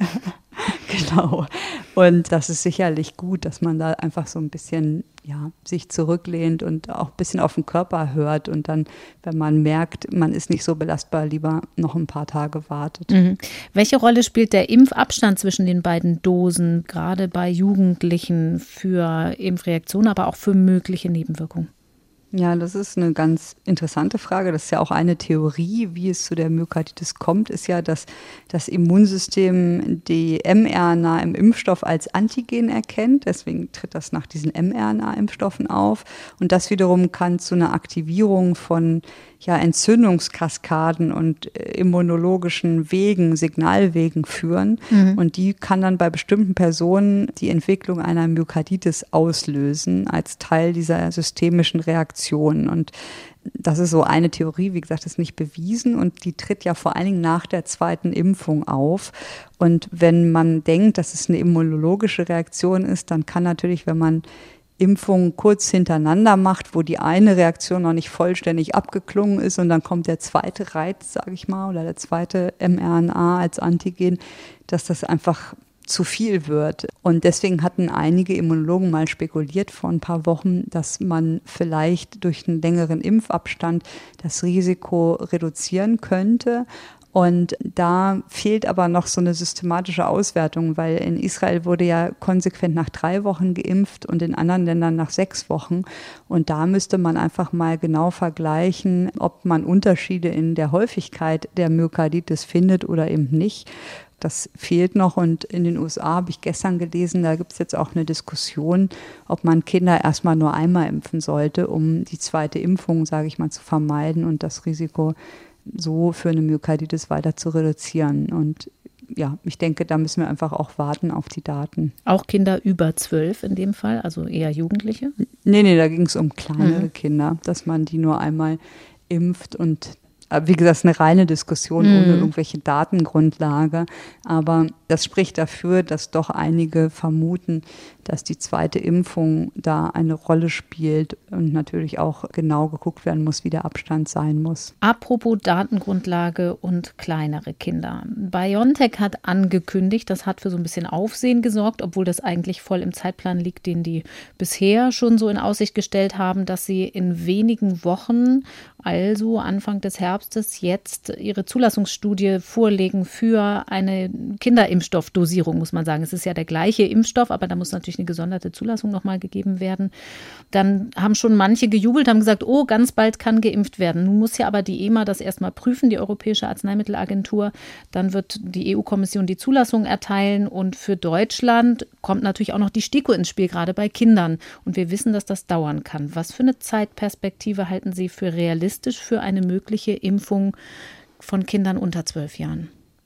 Genau. Und das ist sicherlich gut, dass man da einfach so ein bisschen, ja, sich zurücklehnt und auch ein bisschen auf den Körper hört und dann, wenn man merkt, man ist nicht so belastbar, lieber noch ein paar Tage wartet. Mhm. Welche Rolle spielt der Impfabstand zwischen den beiden Dosen, gerade bei Jugendlichen, für Impfreaktionen, aber auch für mögliche Nebenwirkungen? Ja, das ist eine ganz interessante Frage. Das ist ja auch eine Theorie, wie es zu der Myokarditis kommt, ist ja, dass das Immunsystem die mRNA im Impfstoff als Antigen erkennt. Deswegen tritt das nach diesen mRNA-Impfstoffen auf. Und das wiederum kann zu einer Aktivierung von ja, Entzündungskaskaden und immunologischen Wegen, Signalwegen führen. Mhm. Und die kann dann bei bestimmten Personen die Entwicklung einer Myokarditis auslösen als Teil dieser systemischen Reaktion. Und das ist so eine Theorie, wie gesagt, ist nicht bewiesen und die tritt ja vor allen Dingen nach der zweiten Impfung auf. Und wenn man denkt, dass es eine immunologische Reaktion ist, dann kann natürlich, wenn man Impfungen kurz hintereinander macht, wo die eine Reaktion noch nicht vollständig abgeklungen ist und dann kommt der zweite Reiz, sage ich mal, oder der zweite mRNA als Antigen, dass das einfach zu viel wird. Und deswegen hatten einige Immunologen mal spekuliert vor ein paar Wochen, dass man vielleicht durch einen längeren Impfabstand das Risiko reduzieren könnte. Und da fehlt aber noch so eine systematische Auswertung, weil in Israel wurde ja konsequent nach drei Wochen geimpft und in anderen Ländern nach sechs Wochen. Und da müsste man einfach mal genau vergleichen, ob man Unterschiede in der Häufigkeit der Myokarditis findet oder eben nicht. Das fehlt noch und in den U S A habe ich gestern gelesen, da gibt es jetzt auch eine Diskussion, ob man Kinder erstmal nur einmal impfen sollte, um die zweite Impfung, sage ich mal, zu vermeiden und das Risiko so für eine Myokarditis weiter zu reduzieren. Und ja, ich denke, da müssen wir einfach auch warten auf die Daten. Auch Kinder über zwölf in dem Fall, also eher Jugendliche? Nee, nee, da ging es um kleinere mhm. Kinder, dass man die nur einmal impft und wie gesagt, es ist eine reine Diskussion mhm. ohne irgendwelche Datengrundlage. Aber das spricht dafür, dass doch einige vermuten, dass die zweite Impfung da eine Rolle spielt und natürlich auch genau geguckt werden muss, wie der Abstand sein muss. Apropos Datengrundlage und kleinere Kinder. BioNTech hat angekündigt, das hat für so ein bisschen Aufsehen gesorgt, obwohl das eigentlich voll im Zeitplan liegt, den die bisher schon so in Aussicht gestellt haben, dass sie in wenigen Wochen, also Anfang des Herbstes, jetzt ihre Zulassungsstudie vorlegen für eine Kinderimpfstoffdosierung, muss man sagen. Es ist ja der gleiche Impfstoff, aber da muss natürlich eine gesonderte Zulassung nochmal gegeben werden. Dann haben schon manche gejubelt, haben gesagt, oh, ganz bald kann geimpft werden. Nun muss ja aber die E M A das erstmal prüfen, die Europäische Arzneimittelagentur. Dann wird die E U-Kommission die Zulassung erteilen und für Deutschland kommt natürlich auch noch die STIKO ins Spiel, gerade bei Kindern. Und wir wissen, dass das dauern kann. Was für eine Zeitperspektive halten Sie für realistisch für eine mögliche Impfung von Kindern unter zwölf Jahren?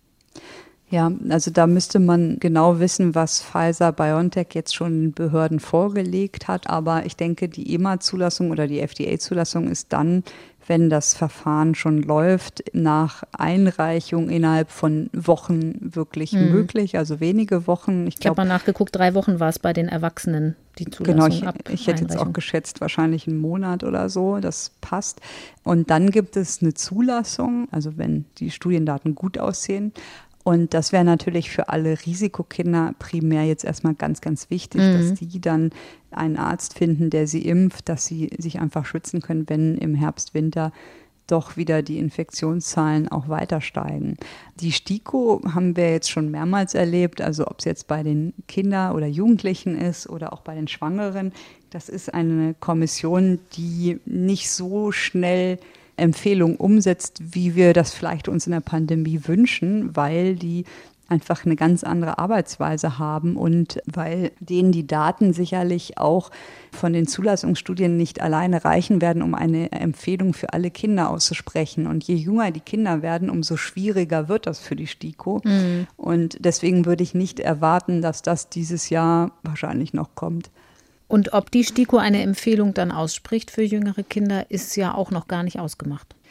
Ja, also da müsste man genau wissen, was Pfizer-BioNTech jetzt schon den Behörden vorgelegt hat. Aber ich denke, die E M A-Zulassung oder die F D A-Zulassung ist dann, wenn das Verfahren schon läuft, nach Einreichung innerhalb von Wochen wirklich mhm. möglich, also wenige Wochen. Ich, ich habe mal nachgeguckt, drei Wochen war es bei den Erwachsenen, die Zulassung. Genau, ich, ab ich hätte jetzt auch geschätzt, wahrscheinlich einen Monat oder so, das passt. Und dann gibt es eine Zulassung, also wenn die Studiendaten gut aussehen. Und das wäre natürlich für alle Risikokinder primär jetzt erstmal ganz, ganz wichtig, mhm. dass die dann einen Arzt finden, der sie impft, dass sie sich einfach schützen können, wenn im Herbst, Winter doch wieder die Infektionszahlen auch weiter steigen. Die STIKO haben wir jetzt schon mehrmals erlebt, also ob es jetzt bei den Kindern oder Jugendlichen ist oder auch bei den Schwangeren. Das ist eine Kommission, die nicht so schnell Empfehlungen umsetzt, wie wir das vielleicht uns in der Pandemie wünschen, weil die einfach eine ganz andere Arbeitsweise haben und weil denen die Daten sicherlich auch von den Zulassungsstudien nicht alleine reichen werden, um eine Empfehlung für alle Kinder auszusprechen. Und je jünger die Kinder werden, umso schwieriger wird das für die STIKO. Mhm. Und deswegen würde ich nicht erwarten, dass das dieses Jahr wahrscheinlich noch kommt. Und ob die STIKO eine Empfehlung dann ausspricht für jüngere Kinder, ist ja auch noch gar nicht ausgemacht.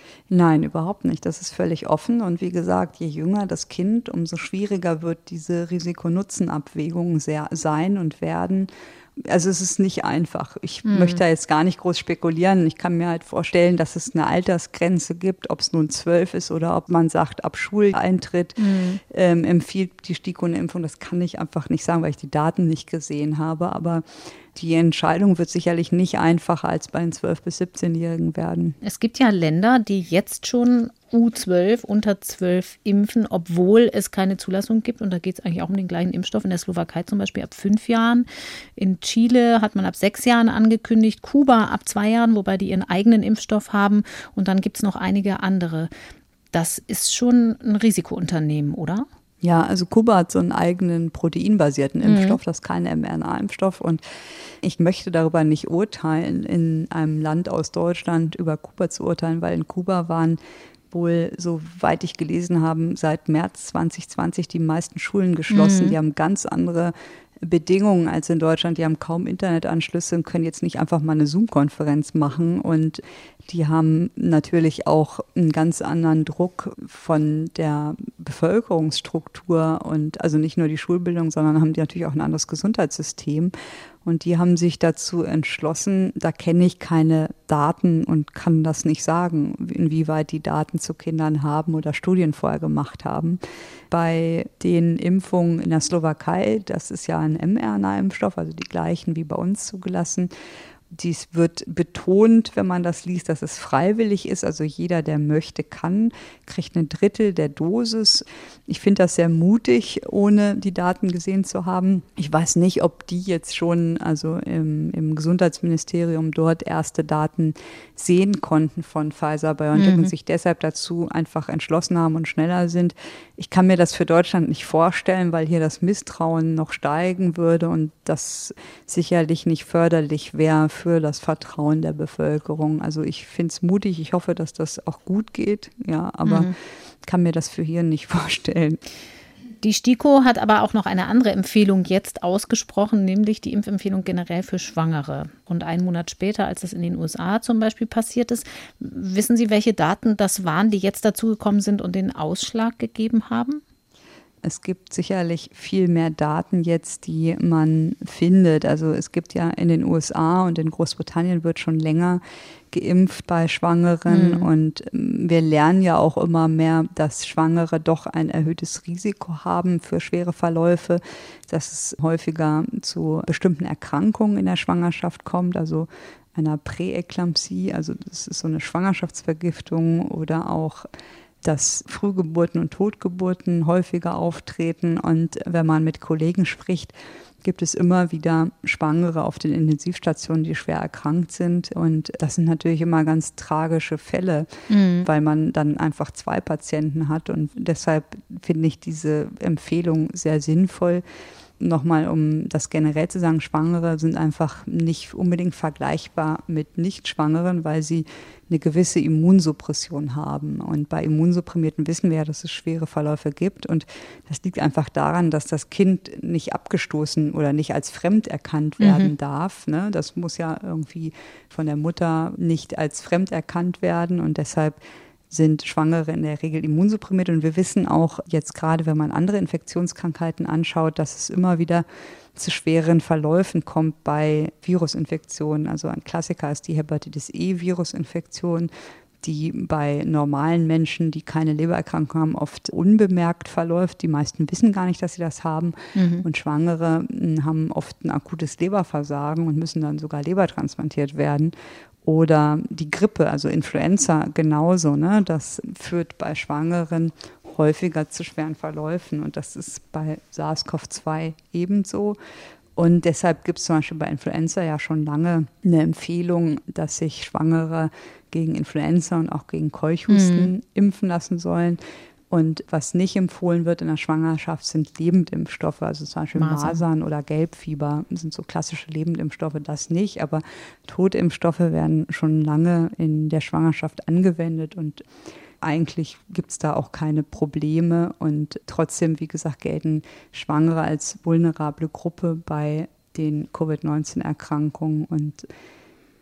Nein, überhaupt nicht. Das ist völlig offen. Und wie gesagt, je jünger das Kind, umso schwieriger wird diese Risiko-Nutzen-Abwägung sehr sein und werden. Also es ist nicht einfach. Ich mhm. möchte da jetzt gar nicht groß spekulieren. Ich kann mir halt vorstellen, dass es eine Altersgrenze gibt, ob es nun zwölf ist oder ob man sagt, ab Schuleintritt mhm. ähm, empfiehlt die STIKO eine Impfung. Das kann ich einfach nicht sagen, weil ich die Daten nicht gesehen habe. Aber die Entscheidung wird sicherlich nicht einfacher als bei den zwölf- bis siebzehnjährigen werden. Es gibt ja Länder, die jetzt schon U zwölf, unter zwölf impfen, obwohl es keine Zulassung gibt. Und da geht es eigentlich auch um den gleichen Impfstoff. In der Slowakei zum Beispiel ab fünf Jahren. In Chile hat man ab sechs Jahren angekündigt. Kuba ab zwei Jahren, wobei die ihren eigenen Impfstoff haben. Und dann gibt es noch einige andere. Das ist schon ein Risikounternehmen, oder? Ja, also Kuba hat so einen eigenen proteinbasierten Impfstoff, mhm. das ist kein mRNA-Impfstoff. Und ich möchte darüber nicht urteilen, in einem Land aus Deutschland über Kuba zu urteilen, weil in Kuba waren wohl, soweit ich gelesen habe, seit März zwanzig zwanzig die meisten Schulen geschlossen. Mhm. Die haben ganz andere Bedingungen als in Deutschland. Die haben kaum Internetanschlüsse und können jetzt nicht einfach mal eine Zoom-Konferenz machen. Und die haben natürlich auch einen ganz anderen Druck von der Bevölkerungsstruktur und also nicht nur die Schulbildung, sondern haben die natürlich auch ein anderes Gesundheitssystem. Und die haben sich dazu entschlossen, da kenne ich keine Daten und kann das nicht sagen, inwieweit die Daten zu Kindern haben oder Studien vorher gemacht haben. Bei den Impfungen in der Slowakei, das ist ja ein mRNA-Impfstoff, also die gleichen wie bei uns zugelassen. Dies wird betont, wenn man das liest, dass es freiwillig ist. Also jeder, der möchte, kann, kriegt ein Drittel der Dosis. Ich finde das sehr mutig, ohne die Daten gesehen zu haben. Ich weiß nicht, ob die jetzt schon, also im, im Gesundheitsministerium dort erste Daten sehen konnten von Pfizer-BioNTech mhm. und sich deshalb dazu einfach entschlossen haben und schneller sind. Ich kann mir das für Deutschland nicht vorstellen, weil hier das Misstrauen noch steigen würde und das sicherlich nicht förderlich wäre für das Vertrauen der Bevölkerung. Also ich finde es mutig, ich hoffe, dass das auch gut geht, ja, aber mhm. kann mir das für hier nicht vorstellen. Die STIKO hat aber auch noch eine andere Empfehlung jetzt ausgesprochen, nämlich die Impfempfehlung generell für Schwangere. Und einen Monat später, als es in den U S A zum Beispiel passiert ist, wissen Sie, welche Daten das waren, die jetzt dazugekommen sind und den Ausschlag gegeben haben? Es gibt sicherlich viel mehr Daten jetzt, die man findet. Also es gibt ja in den U S A und in Großbritannien wird schon länger geimpft bei Schwangeren. Mhm. Und wir lernen ja auch immer mehr, dass Schwangere doch ein erhöhtes Risiko haben für schwere Verläufe, dass es häufiger zu bestimmten Erkrankungen in der Schwangerschaft kommt, also einer Präeklampsie, also das ist so eine Schwangerschaftsvergiftung oder auch dass Frühgeburten und Totgeburten häufiger auftreten. Und wenn man mit Kollegen spricht, gibt es immer wieder Schwangere auf den Intensivstationen, die schwer erkrankt sind. Und das sind natürlich immer ganz tragische Fälle, mhm. weil man dann einfach zwei Patienten hat. Und deshalb finde ich diese Empfehlung sehr sinnvoll. Nochmal, um das generell zu sagen, Schwangere sind einfach nicht unbedingt vergleichbar mit Nicht-Schwangeren, weil sie eine gewisse Immunsuppression haben. Und bei Immunsupprimierten wissen wir ja, dass es schwere Verläufe gibt. Und das liegt einfach daran, dass das Kind nicht abgestoßen oder nicht als fremd erkannt werden mhm. darf. Ne? Das muss ja irgendwie von der Mutter nicht als fremd erkannt werden. Und deshalb sind Schwangere in der Regel immunsupprimiert. Und wir wissen auch jetzt gerade, wenn man andere Infektionskrankheiten anschaut, dass es immer wieder zu schweren Verläufen kommt bei Virusinfektionen. Also ein Klassiker ist die Hepatitis E-Virusinfektion, die bei normalen Menschen, die keine Lebererkrankung haben, oft unbemerkt verläuft. Die meisten wissen gar nicht, dass sie das haben. Mhm. Und Schwangere haben oft ein akutes Leberversagen und müssen dann sogar lebertransplantiert werden. Oder die Grippe, also Influenza genauso, ne? Das führt bei Schwangeren häufiger zu schweren Verläufen und das ist bei SARS-CoV zwei ebenso. Und deshalb gibt es zum Beispiel bei Influenza ja schon lange eine Empfehlung, dass sich Schwangere gegen Influenza und auch gegen Keuchhusten mhm. impfen lassen sollen. Und was nicht empfohlen wird in der Schwangerschaft, sind Lebendimpfstoffe, also zum Beispiel Masern, Masern oder Gelbfieber. Das sind so klassische Lebendimpfstoffe, das nicht. Aber Totimpfstoffe werden schon lange in der Schwangerschaft angewendet und eigentlich gibt es da auch keine Probleme. Und trotzdem, wie gesagt, gelten Schwangere als vulnerable Gruppe bei den Covid neunzehn Erkrankungen und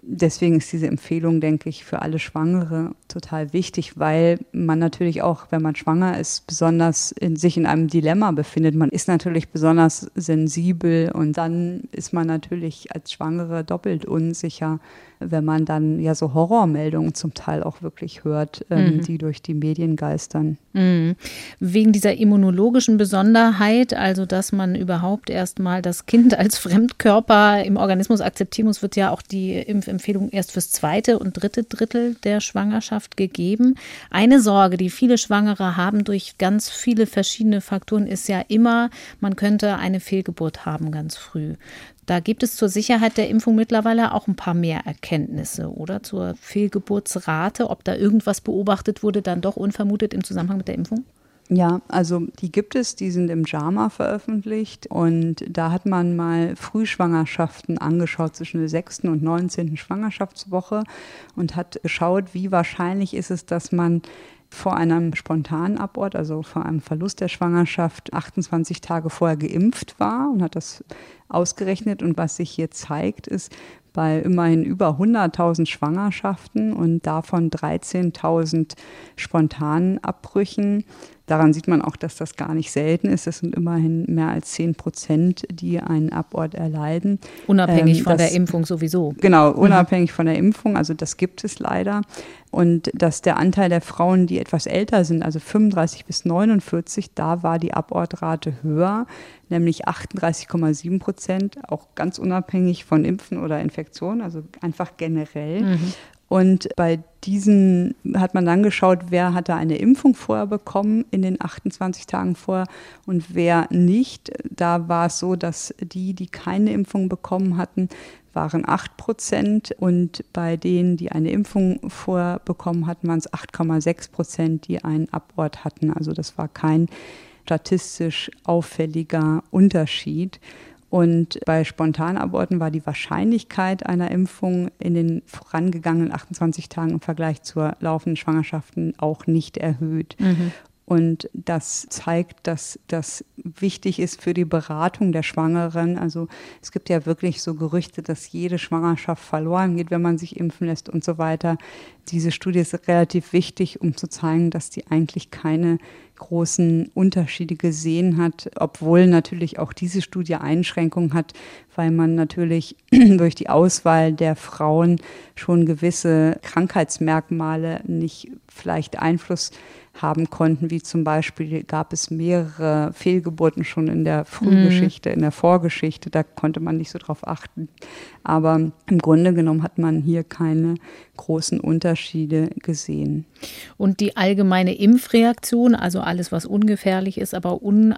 deswegen ist diese Empfehlung, denke ich, für alle Schwangere total wichtig, weil man natürlich auch, wenn man schwanger ist, besonders in sich in einem Dilemma befindet. Man ist natürlich besonders sensibel und dann ist man natürlich als Schwangere doppelt unsicher, wenn man dann ja so Horrormeldungen zum Teil auch wirklich hört, ähm, mhm. die durch die Medien geistern. Mhm. Wegen dieser immunologischen Besonderheit, also dass man überhaupt erstmal das Kind als Fremdkörper im Organismus akzeptieren muss, wird ja auch die Impfempfehlung erst fürs zweite und dritte Drittel der Schwangerschaft gegeben. Eine Sorge, die viele Schwangere haben durch ganz viele verschiedene Faktoren, ist ja immer, man könnte eine Fehlgeburt haben ganz früh. Da gibt es zur Sicherheit der Impfung mittlerweile auch ein paar mehr Erkenntnisse, oder? Zur Fehlgeburtsrate, ob da irgendwas beobachtet wurde, dann doch unvermutet im Zusammenhang mit der Impfung? Ja, also die gibt es, die sind im JAMA veröffentlicht und da hat man mal Frühschwangerschaften angeschaut zwischen der sechsten und neunzehnten Schwangerschaftswoche und hat geschaut, wie wahrscheinlich ist es, dass man vor einem spontanen Abort, also vor einem Verlust der Schwangerschaft, achtundzwanzig Tage vorher geimpft war und hat das ausgerechnet. Und was sich hier zeigt, ist, bei immerhin über hunderttausend Schwangerschaften und davon dreizehntausend spontanen Abbrüchen. Daran sieht man auch, dass das gar nicht selten ist. Es sind immerhin mehr als zehn Prozent, die einen Abort erleiden. Unabhängig ähm, von das, der Impfung sowieso. Genau, unabhängig mhm. von der Impfung. Also das gibt es leider. Und dass der Anteil der Frauen, die etwas älter sind, also fünfunddreißig bis neunundvierzig, da war die Abortrate höher, nämlich achtunddreißig Komma sieben Prozent, auch ganz unabhängig von Impfen oder Infektionen, also einfach generell. Mhm. Und bei diesen hat man dann geschaut, wer hatte eine Impfung vorher bekommen in den achtundzwanzig Tagen vorher und wer nicht. Da war es so, dass die, die keine Impfung bekommen hatten, waren acht Prozent und bei denen, die eine Impfung vorher bekommen hatten, waren es acht Komma sechs Prozent, die einen Abort hatten. Also das war kein statistisch auffälliger Unterschied. Und bei Spontanaborten war die Wahrscheinlichkeit einer Impfung in den vorangegangenen achtundzwanzig Tagen im Vergleich zur laufenden Schwangerschaften auch nicht erhöht. Mhm. Und das zeigt, dass das wichtig ist für die Beratung der Schwangeren. Also es gibt ja wirklich so Gerüchte, dass jede Schwangerschaft verloren geht, wenn man sich impfen lässt und so weiter. Diese Studie ist relativ wichtig, um zu zeigen, dass die eigentlich keine großen Unterschiede gesehen hat, obwohl natürlich auch diese Studie Einschränkungen hat, weil man natürlich durch die Auswahl der Frauen schon gewisse Krankheitsmerkmale nicht vielleicht Einfluss haben konnten, wie zum Beispiel gab es mehrere Fehlgeburten schon in der Frühgeschichte, in der Vorgeschichte, da konnte man nicht so drauf achten. Aber im Grunde genommen hat man hier keine großen Unterschiede gesehen. Und die allgemeine Impfreaktion, also alles, was ungefährlich ist, aber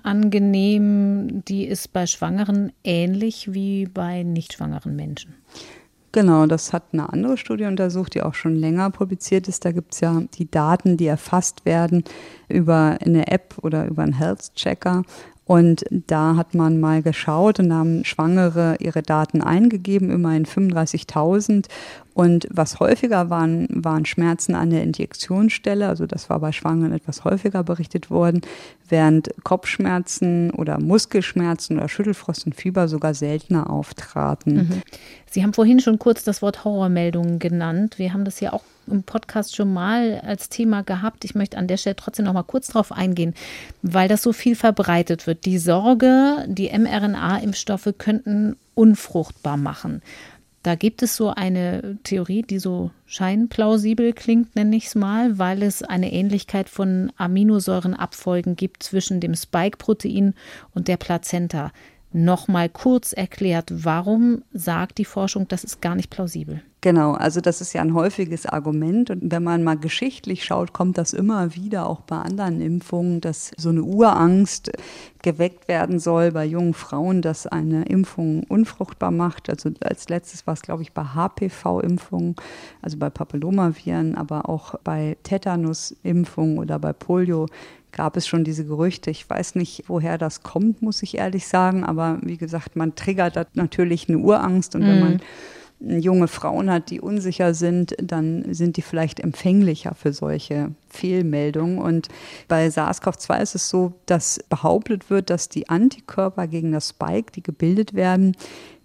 unangenehm, die ist bei Schwangeren ähnlich wie bei nicht schwangeren Menschen. Genau, das hat eine andere Studie untersucht, die auch schon länger publiziert ist. Da gibt es ja die Daten, die erfasst werden über eine App oder über einen Health-Checker. Und da hat man mal geschaut und haben Schwangere ihre Daten eingegeben, immerhin fünfunddreißigtausend. Und was häufiger waren, waren Schmerzen an der Injektionsstelle. Also das war bei Schwangeren etwas häufiger berichtet worden, während Kopfschmerzen oder Muskelschmerzen oder Schüttelfrost und Fieber sogar seltener auftraten. Mhm. Sie haben vorhin schon kurz das Wort Horrormeldungen genannt. Wir haben das ja auch im Podcast schon mal als Thema gehabt. Ich möchte an der Stelle trotzdem noch mal kurz drauf eingehen, weil das so viel verbreitet wird. Die Sorge, die mRNA-Impfstoffe könnten unfruchtbar machen. Da gibt es so eine Theorie, die so scheinplausibel klingt, nenne ich es mal, weil es eine Ähnlichkeit von Aminosäurenabfolgen gibt zwischen dem Spike-Protein und der Plazenta. Nochmal kurz erklärt, warum sagt die Forschung, das ist gar nicht plausibel? Genau, also das ist ja ein häufiges Argument und wenn man mal geschichtlich schaut, kommt das immer wieder auch bei anderen Impfungen, dass so eine Urangst geweckt werden soll bei jungen Frauen, dass eine Impfung unfruchtbar macht. Also als letztes war es, glaube ich, bei H P V-Impfungen, also bei Papillomaviren, aber auch bei Tetanus-Impfungen oder bei Polio gab es schon diese Gerüchte. Ich weiß nicht, woher das kommt, muss ich ehrlich sagen, aber wie gesagt, man triggert natürlich eine Urangst und mhm. wenn man junge Frauen hat, die unsicher sind, dann sind die vielleicht empfänglicher für solche Fehlmeldungen. Und bei SARS-C o V zwei ist es so, dass behauptet wird, dass die Antikörper gegen das Spike, die gebildet werden,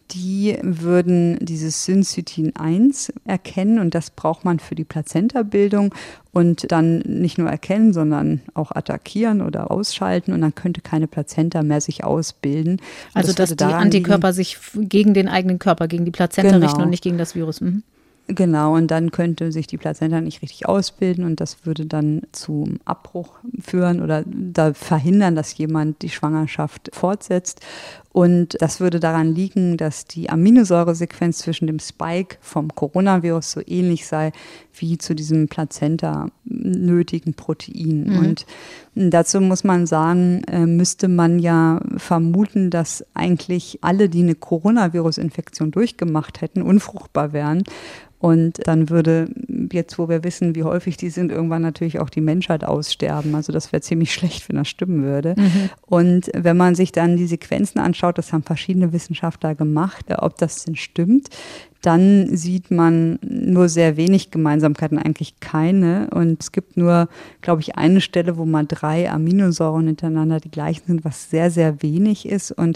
die würden dieses Syncytin eins erkennen und das braucht man für die Plazentabildung und dann nicht nur erkennen, sondern auch attackieren oder ausschalten und dann könnte keine Plazenta mehr sich ausbilden. Und also das dass die Antikörper liegen, sich gegen den eigenen Körper, gegen die Plazenta genau. richten und nicht gegen das Virus. Mhm. Genau, und dann könnte sich die Plazenta nicht richtig ausbilden und das würde dann zum Abbruch führen oder da verhindern, dass jemand die Schwangerschaft fortsetzt. Und das würde daran liegen, dass die Aminosäuresequenz zwischen dem Spike vom Coronavirus so ähnlich sei wie zu diesem Plazenta nötigen Protein. Mhm. Und dazu muss man sagen, müsste man ja vermuten, dass eigentlich alle, die eine Coronavirus-Infektion durchgemacht hätten, unfruchtbar wären. Und dann würde, jetzt wo wir wissen, wie häufig die sind, irgendwann natürlich auch die Menschheit aussterben. Also das wäre ziemlich schlecht, wenn das stimmen würde. Mhm. Und wenn man sich dann die Sequenzen anschaut, das haben verschiedene Wissenschaftler gemacht, ob das denn stimmt, dann sieht man nur sehr wenig Gemeinsamkeiten, eigentlich keine. Und es gibt nur, glaube ich, eine Stelle, wo mal drei Aminosäuren hintereinander die gleichen sind, was sehr, sehr wenig ist. Und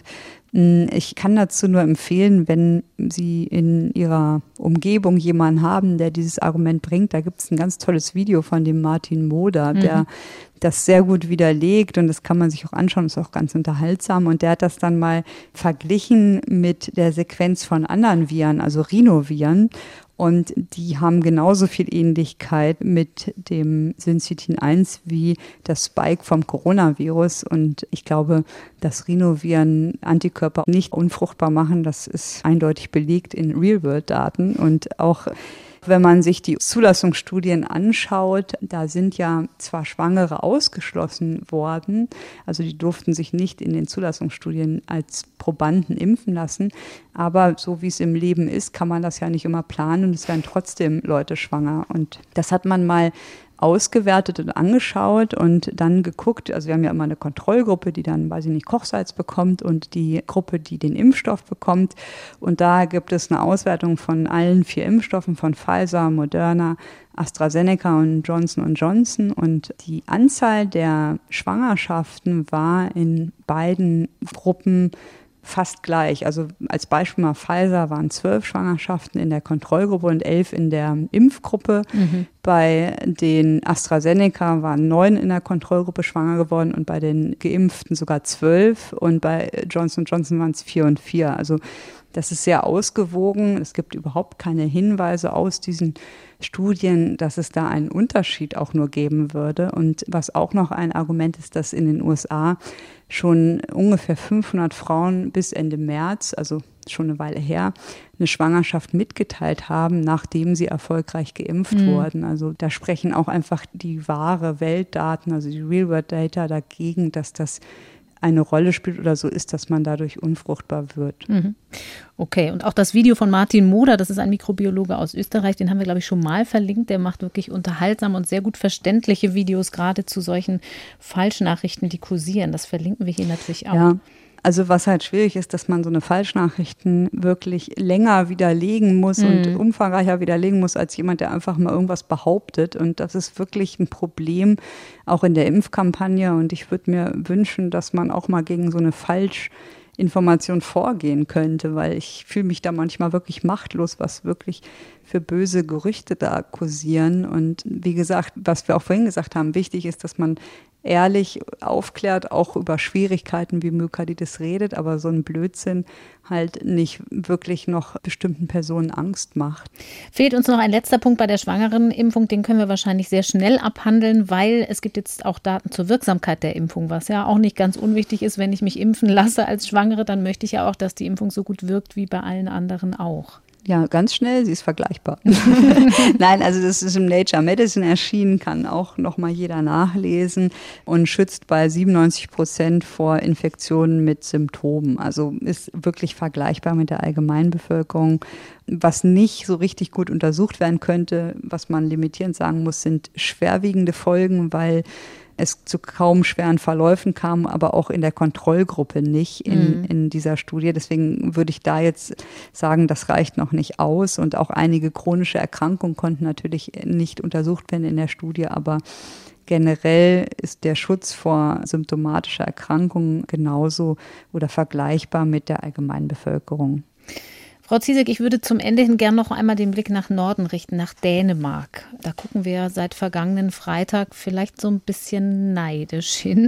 ich kann dazu nur empfehlen, wenn Sie in Ihrer Umgebung jemanden haben, der dieses Argument bringt, da gibt es ein ganz tolles Video von dem Martin Moder, der mhm. das sehr gut widerlegt und das kann man sich auch anschauen, ist auch ganz unterhaltsam und der hat das dann mal verglichen mit der Sequenz von anderen Viren, also Rhinoviren. Und die haben genauso viel Ähnlichkeit mit dem Syncytin eins wie das Spike vom Coronavirus. Und ich glaube, dass Rhinoviren Antikörper nicht unfruchtbar machen, das ist eindeutig belegt in Real-World-Daten. Und auch wenn man sich die Zulassungsstudien anschaut, da sind ja zwar Schwangere ausgeschlossen worden, also die durften sich nicht in den Zulassungsstudien als Probanden impfen lassen, aber so wie es im Leben ist, kann man das ja nicht immer planen und es werden trotzdem Leute schwanger. Und das hat man mal ausgewertet und angeschaut und dann geguckt, also wir haben ja immer eine Kontrollgruppe, die dann, weiß ich nicht, Kochsalz bekommt und die Gruppe, die den Impfstoff bekommt und da gibt es eine Auswertung von allen vier Impfstoffen von Pfizer, Moderna, AstraZeneca und Johnson und Johnson und die Anzahl der Schwangerschaften war in beiden Gruppen fast gleich. Also als Beispiel mal Pfizer waren zwölf Schwangerschaften in der Kontrollgruppe und elf in der Impfgruppe. Mhm. Bei den AstraZeneca waren neun in der Kontrollgruppe schwanger geworden und bei den Geimpften sogar zwölf und bei Johnson und Johnson waren es vier und vier. Also das ist sehr ausgewogen. Es gibt überhaupt keine Hinweise aus diesen Studien, dass es da einen Unterschied auch nur geben würde. Und was auch noch ein Argument ist, dass in den U S A schon ungefähr fünfhundert Frauen bis Ende März, also schon eine Weile her, eine Schwangerschaft mitgeteilt haben, nachdem sie erfolgreich geimpft mhm. wurden. Also da sprechen auch einfach die wahre Weltdaten, also die Real-World-Data dagegen, dass das eine Rolle spielt oder so ist, dass man dadurch unfruchtbar wird. Mhm. Okay, und auch das Video von Martin Moder, das ist ein Mikrobiologe aus Österreich, den haben wir, glaube ich, schon mal verlinkt. Der macht wirklich unterhaltsame und sehr gut verständliche Videos, gerade zu solchen Falschnachrichten, die kursieren. Das verlinken wir hier natürlich auch. Ja. Also was halt schwierig ist, dass man so eine Falschnachrichten wirklich länger widerlegen muss mhm. und umfangreicher widerlegen muss als jemand, der einfach mal irgendwas behauptet. Und das ist wirklich ein Problem, auch in der Impfkampagne. Und ich würde mir wünschen, dass man auch mal gegen so eine Falschinformation vorgehen könnte, weil ich fühle mich da manchmal wirklich machtlos, was wirklich für böse Gerüchte da kursieren. Und wie gesagt, was wir auch vorhin gesagt haben, wichtig ist, dass man ehrlich aufklärt, auch über Schwierigkeiten wie Myokarditis redet, aber so ein Blödsinn halt nicht wirklich noch bestimmten Personen Angst macht. Fehlt uns noch ein letzter Punkt bei der Schwangerenimpfung, den können wir wahrscheinlich sehr schnell abhandeln, weil es gibt jetzt auch Daten zur Wirksamkeit der Impfung, was ja auch nicht ganz unwichtig ist. Wenn ich mich impfen lasse als Schwangere, dann möchte ich ja auch, dass die Impfung so gut wirkt wie bei allen anderen auch. Ja, ganz schnell, sie ist vergleichbar. Nein, also das ist im Nature Medicine erschienen, kann auch nochmal jeder nachlesen und schützt bei siebenundneunzig Prozent vor Infektionen mit Symptomen. Also ist wirklich vergleichbar mit der Allgemeinbevölkerung. Was nicht so richtig gut untersucht werden könnte, was man limitierend sagen muss, sind schwerwiegende Folgen, weil es zu kaum schweren Verläufen kam, aber auch in der Kontrollgruppe nicht in, mhm. in dieser Studie. Deswegen würde ich da jetzt sagen, das reicht noch nicht aus. Und auch einige chronische Erkrankungen konnten natürlich nicht untersucht werden in der Studie, aber generell ist der Schutz vor symptomatischer Erkrankung genauso oder vergleichbar mit der Allgemeinbevölkerung. Frau Ziesek, ich würde zum Ende hin gern noch einmal den Blick nach Norden richten, nach Dänemark. Da gucken wir seit vergangenen Freitag vielleicht so ein bisschen neidisch hin,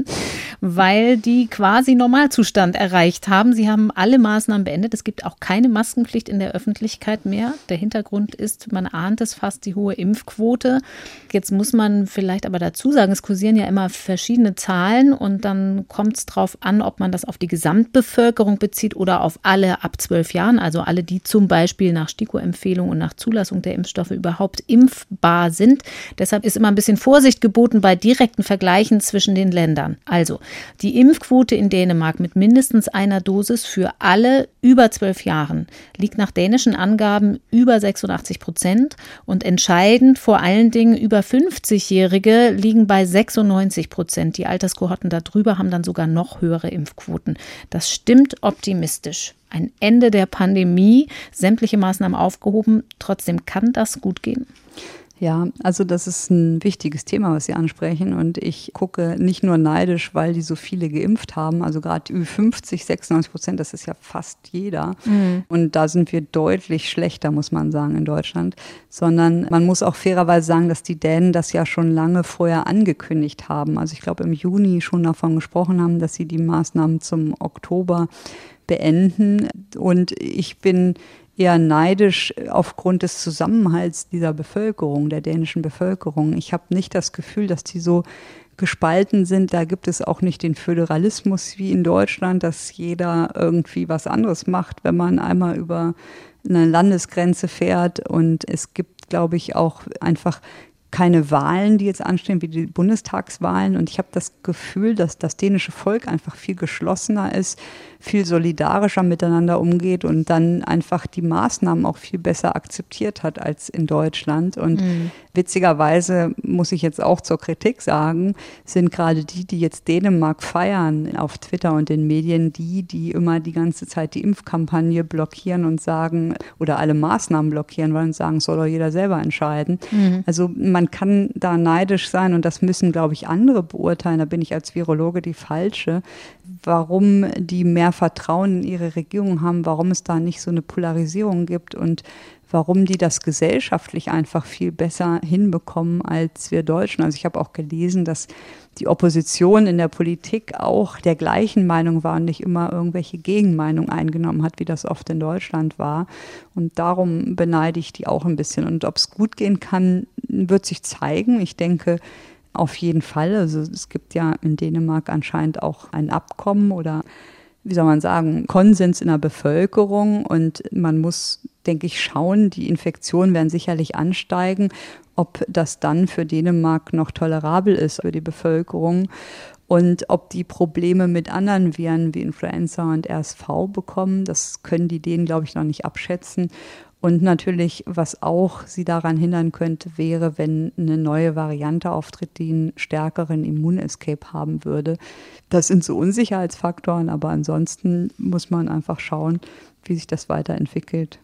weil die quasi Normalzustand erreicht haben. Sie haben alle Maßnahmen beendet. Es gibt auch keine Maskenpflicht in der Öffentlichkeit mehr. Der Hintergrund ist, man ahnt es fast, die hohe Impfquote. Jetzt muss man vielleicht aber dazu sagen, es kursieren ja immer verschiedene Zahlen und dann kommt es drauf an, ob man das auf die Gesamtbevölkerung bezieht oder auf alle ab zwölf Jahren, also alle, die zum Beispiel nach STIKO-Empfehlung und nach Zulassung der Impfstoffe überhaupt impfbar sind. Deshalb ist immer ein bisschen Vorsicht geboten bei direkten Vergleichen zwischen den Ländern. Also die Impfquote in Dänemark mit mindestens einer Dosis für alle über zwölf Jahren liegt nach dänischen Angaben über sechsundachtzig Prozent und entscheidend vor allen Dingen über fünfzigjährige liegen bei sechsundneunzig Prozent. Die Alterskohorten darüber haben dann sogar noch höhere Impfquoten. Das stimmt optimistisch. Ein Ende der Pandemie, sämtliche Maßnahmen aufgehoben. Trotzdem kann das gut gehen. Ja, also das ist ein wichtiges Thema, was Sie ansprechen. Und ich gucke nicht nur neidisch, weil die so viele geimpft haben. Also gerade Ü fünfzig, sechsundneunzig Prozent, das ist ja fast jeder. Mhm. Und da sind wir deutlich schlechter, muss man sagen, in Deutschland. Sondern man muss auch fairerweise sagen, dass die Dänen das ja schon lange vorher angekündigt haben. Also ich glaube im Juni schon davon gesprochen haben, dass sie die Maßnahmen zum Oktober beenden. Und ich bin eher neidisch aufgrund des Zusammenhalts dieser Bevölkerung, der dänischen Bevölkerung. Ich habe nicht das Gefühl, dass die so gespalten sind. Da gibt es auch nicht den Föderalismus wie in Deutschland, dass jeder irgendwie was anderes macht, wenn man einmal über eine Landesgrenze fährt. Und es gibt, glaube ich, auch einfach keine Wahlen, die jetzt anstehen, wie die Bundestagswahlen. Und ich habe das Gefühl, dass das dänische Volk einfach viel geschlossener ist, viel solidarischer miteinander umgeht und dann einfach die Maßnahmen auch viel besser akzeptiert hat als in Deutschland. Und mhm. witzigerweise muss ich jetzt auch zur Kritik sagen, sind gerade die, die jetzt Dänemark feiern auf Twitter und den Medien, die, die immer die ganze Zeit die Impfkampagne blockieren und sagen, oder alle Maßnahmen blockieren wollen und sagen, soll doch jeder selber entscheiden. Mhm. Also man kann da neidisch sein und das müssen, glaube ich, andere beurteilen. Da bin ich als Virologe die Falsche. Warum die mehr Vertrauen in ihre Regierung haben, warum es da nicht so eine Polarisierung gibt und warum die das gesellschaftlich einfach viel besser hinbekommen als wir Deutschen. Also ich habe auch gelesen, dass die Opposition in der Politik auch der gleichen Meinung war und nicht immer irgendwelche Gegenmeinungen eingenommen hat, wie das oft in Deutschland war. Und darum beneide ich die auch ein bisschen. Und ob es gut gehen kann, wird sich zeigen. Ich denke, auf jeden Fall. Also es gibt ja in Dänemark anscheinend auch ein Abkommen oder wie soll man sagen, Konsens in der Bevölkerung und man muss, denke ich, schauen, die Infektionen werden sicherlich ansteigen, ob das dann für Dänemark noch tolerabel ist für die Bevölkerung und ob die Probleme mit anderen Viren wie Influenza und R S V bekommen, das können die Dänen, glaube ich, noch nicht abschätzen. Und natürlich, was auch sie daran hindern könnte, wäre, wenn eine neue Variante auftritt, die einen stärkeren Immunescape haben würde. Das sind so Unsicherheitsfaktoren, aber ansonsten muss man einfach schauen, wie sich das weiterentwickelt.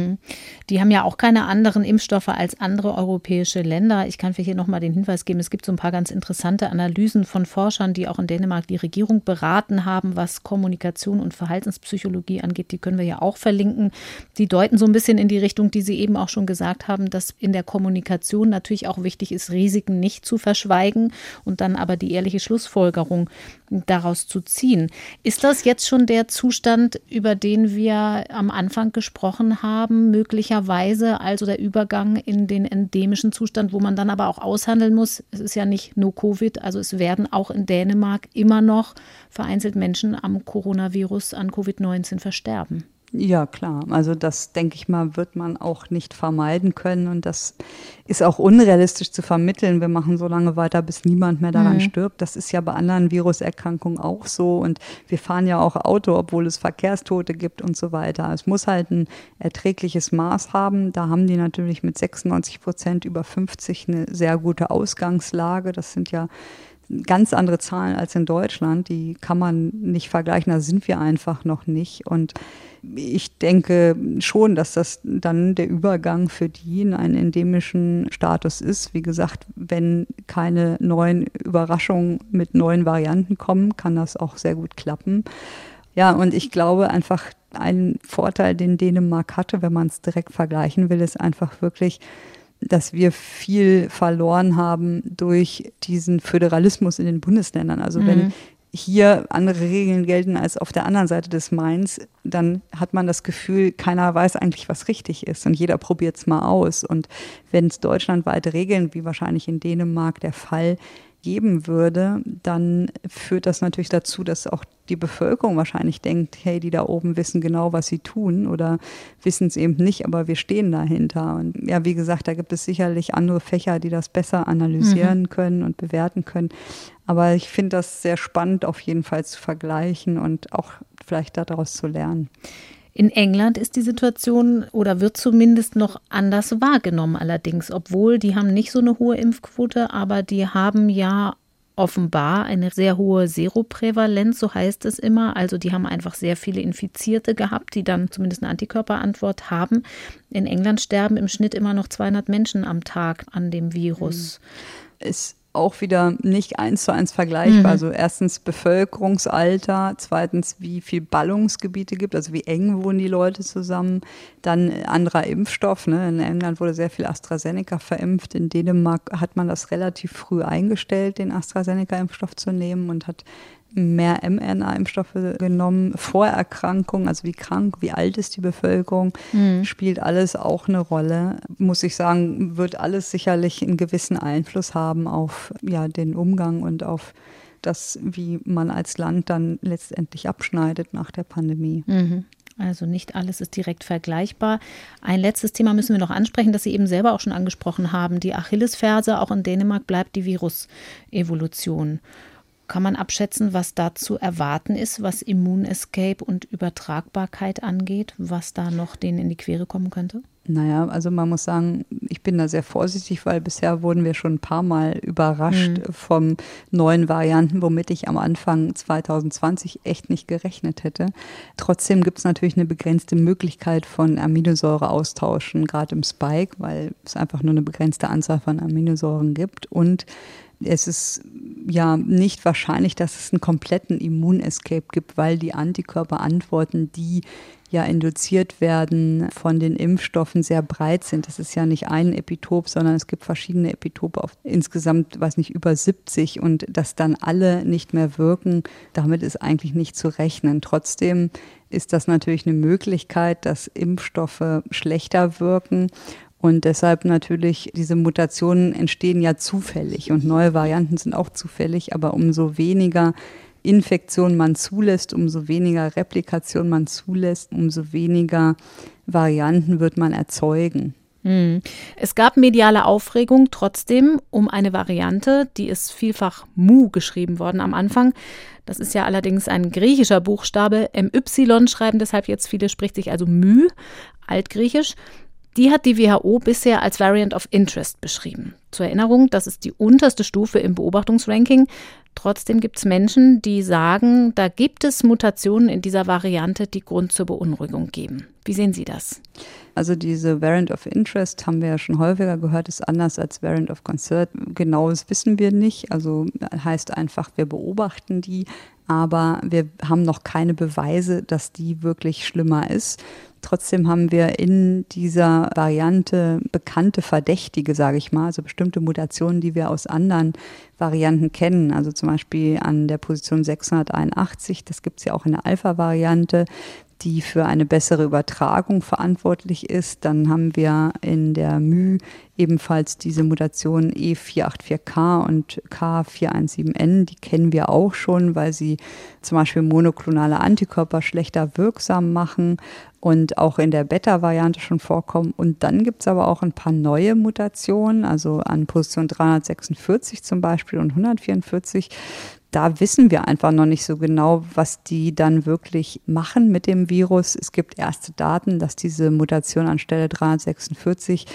Die haben ja auch keine anderen Impfstoffe als andere europäische Länder. Ich kann für hier nochmal den Hinweis geben, es gibt so ein paar ganz interessante Analysen von Forschern, die auch in Dänemark die Regierung beraten haben, was Kommunikation und Verhaltenspsychologie angeht. Die können wir ja auch verlinken. Die deuten so ein bisschen in die Richtung, die Sie eben auch schon gesagt haben, dass in der Kommunikation natürlich auch wichtig ist, Risiken nicht zu verschweigen und dann aber die ehrliche Schlussfolgerung daraus zu ziehen. Ist das jetzt schon der Zustand, über den wir am Anfang gesprochen haben? Haben, möglicherweise also der Übergang in den endemischen Zustand, wo man dann aber auch aushandeln muss. Es ist ja nicht no Covid, also es werden auch in Dänemark immer noch vereinzelt Menschen am Coronavirus, an Covid neunzehn versterben. Ja, klar. Also das, denke ich mal, wird man auch nicht vermeiden können und das ist auch unrealistisch zu vermitteln. Wir machen so lange weiter, bis niemand mehr daran mhm. stirbt. Das ist ja bei anderen Viruserkrankungen auch so und wir fahren ja auch Auto, obwohl es Verkehrstote gibt und so weiter. Es muss halt ein erträgliches Maß haben. Da haben die natürlich mit sechsundneunzig Prozent über fünfzig eine sehr gute Ausgangslage. Das sind ja ganz andere Zahlen als in Deutschland. Die kann man nicht vergleichen, da sind wir einfach noch nicht. Und ich denke schon, dass das dann der Übergang für die in einen endemischen Status ist. Wie gesagt, wenn keine neuen Überraschungen mit neuen Varianten kommen, kann das auch sehr gut klappen. Ja, und ich glaube einfach, Ein Vorteil, den Dänemark hatte, wenn man es direkt vergleichen will, ist einfach wirklich, dass wir viel verloren haben durch diesen Föderalismus in den Bundesländern. Also mhm. wenn hier andere Regeln gelten als auf der anderen Seite des Mains, dann hat man das Gefühl, keiner weiß eigentlich, was richtig ist und jeder probiert es mal aus. Und wenn es deutschlandweite Regeln, wie wahrscheinlich in Dänemark der Fall, geben würde, dann führt das natürlich dazu, dass auch die Bevölkerung wahrscheinlich denkt, hey, die da oben wissen genau, was sie tun oder wissen es eben nicht, aber wir stehen dahinter. Und ja, wie gesagt, da gibt es sicherlich andere Fächer, die das besser analysieren mhm. können und bewerten können. Aber ich finde das sehr spannend, auf jeden Fall zu vergleichen und auch vielleicht daraus zu lernen. In England ist die Situation oder wird zumindest noch anders wahrgenommen allerdings, obwohl die haben nicht so eine hohe Impfquote, aber die haben ja offenbar eine sehr hohe Seroprävalenz, so heißt es immer. Also die haben einfach sehr viele Infizierte gehabt, die dann zumindest eine Antikörperantwort haben. In England sterben im Schnitt immer noch zweihundert Menschen am Tag an dem Virus. Ist auch wieder nicht eins zu eins vergleichbar. Mhm. Also erstens Bevölkerungsalter, zweitens wie viel Ballungsgebiete gibt, also wie eng wohnen die Leute zusammen, dann anderer Impfstoff. Ne? In England wurde sehr viel AstraZeneca verimpft, in Dänemark hat man das relativ früh eingestellt, den AstraZeneca-Impfstoff zu nehmen und hat mehr mRNA-Impfstoffe genommen. Vorerkrankungen, also wie krank, wie alt ist die Bevölkerung, mhm. spielt alles auch eine Rolle. Muss ich sagen, wird alles sicherlich einen gewissen Einfluss haben auf ja, den Umgang und auf das, wie man als Land dann letztendlich abschneidet nach der Pandemie. Mhm. Also nicht alles ist direkt vergleichbar. Ein letztes Thema müssen wir noch ansprechen, das Sie eben selber auch schon angesprochen haben. Die Achillesferse, auch in Dänemark bleibt die Virusevolution. Kann man abschätzen, was da zu erwarten ist, was Immunescape und Übertragbarkeit angeht, was da noch denen in die Quere kommen könnte? Naja, also man muss sagen, ich bin da sehr vorsichtig, weil bisher wurden wir schon ein paar Mal überrascht mhm. von neuen Varianten, womit ich am Anfang zwanzig zwanzig echt nicht gerechnet hätte. Trotzdem gibt es natürlich eine begrenzte Möglichkeit von Aminosäureaustauschen, gerade im Spike, weil es einfach nur eine begrenzte Anzahl von Aminosäuren gibt und es ist ja nicht wahrscheinlich, dass es einen kompletten Immunescape gibt, weil die Antikörperantworten, die ja induziert werden von den Impfstoffen, sehr breit sind. Das ist ja nicht ein Epitop, sondern es gibt verschiedene Epitope auf insgesamt, weiß nicht, über siebzig und dass dann alle nicht mehr wirken, damit ist eigentlich nicht zu rechnen. Trotzdem ist das natürlich eine Möglichkeit, dass Impfstoffe schlechter wirken. Und deshalb natürlich, diese Mutationen entstehen ja zufällig und neue Varianten sind auch zufällig, aber umso weniger Infektion man zulässt, umso weniger Replikation man zulässt, umso weniger Varianten wird man erzeugen. Es gab mediale Aufregung trotzdem um eine Variante, die ist vielfach Mu geschrieben worden am Anfang. Das ist ja allerdings ein griechischer Buchstabe. M Y schreiben deshalb jetzt viele, spricht sich also Mu, altgriechisch. Die hat die W H O bisher als Variant of Interest beschrieben. Zur Erinnerung, das ist die unterste Stufe im Beobachtungsranking. Trotzdem gibt es Menschen, die sagen, da gibt es Mutationen in dieser Variante, die Grund zur Beunruhigung geben. Wie sehen Sie das? Also diese Variant of Interest haben wir ja schon häufiger gehört, ist anders als Variant of Concern. Genaues wissen wir nicht. Also heißt einfach, wir beobachten die, aber wir haben noch keine Beweise, dass die wirklich schlimmer ist. Trotzdem haben wir in dieser Variante bekannte Verdächtige, sage ich mal, also bestimmte Mutationen, die wir aus anderen Varianten kennen. Also zum Beispiel an der Position sechshunderteinundachtzig, das gibt es ja auch in der Alpha-Variante, die für eine bessere Übertragung verantwortlich ist. Dann haben wir in der Mu ebenfalls diese Mutation E vier acht vier K und K vier eins sieben N. Die kennen wir auch schon, weil sie zum Beispiel monoklonale Antikörper schlechter wirksam machen und auch in der Beta-Variante schon vorkommen. Und dann gibt es aber auch ein paar neue Mutationen, also an Position dreihundertsechsundvierzig zum Beispiel und hundertvierundvierzig. Da wissen wir einfach noch nicht so genau, was die dann wirklich machen mit dem Virus. Es gibt erste Daten, dass diese Mutation an Stelle dreihundertsechsundvierzig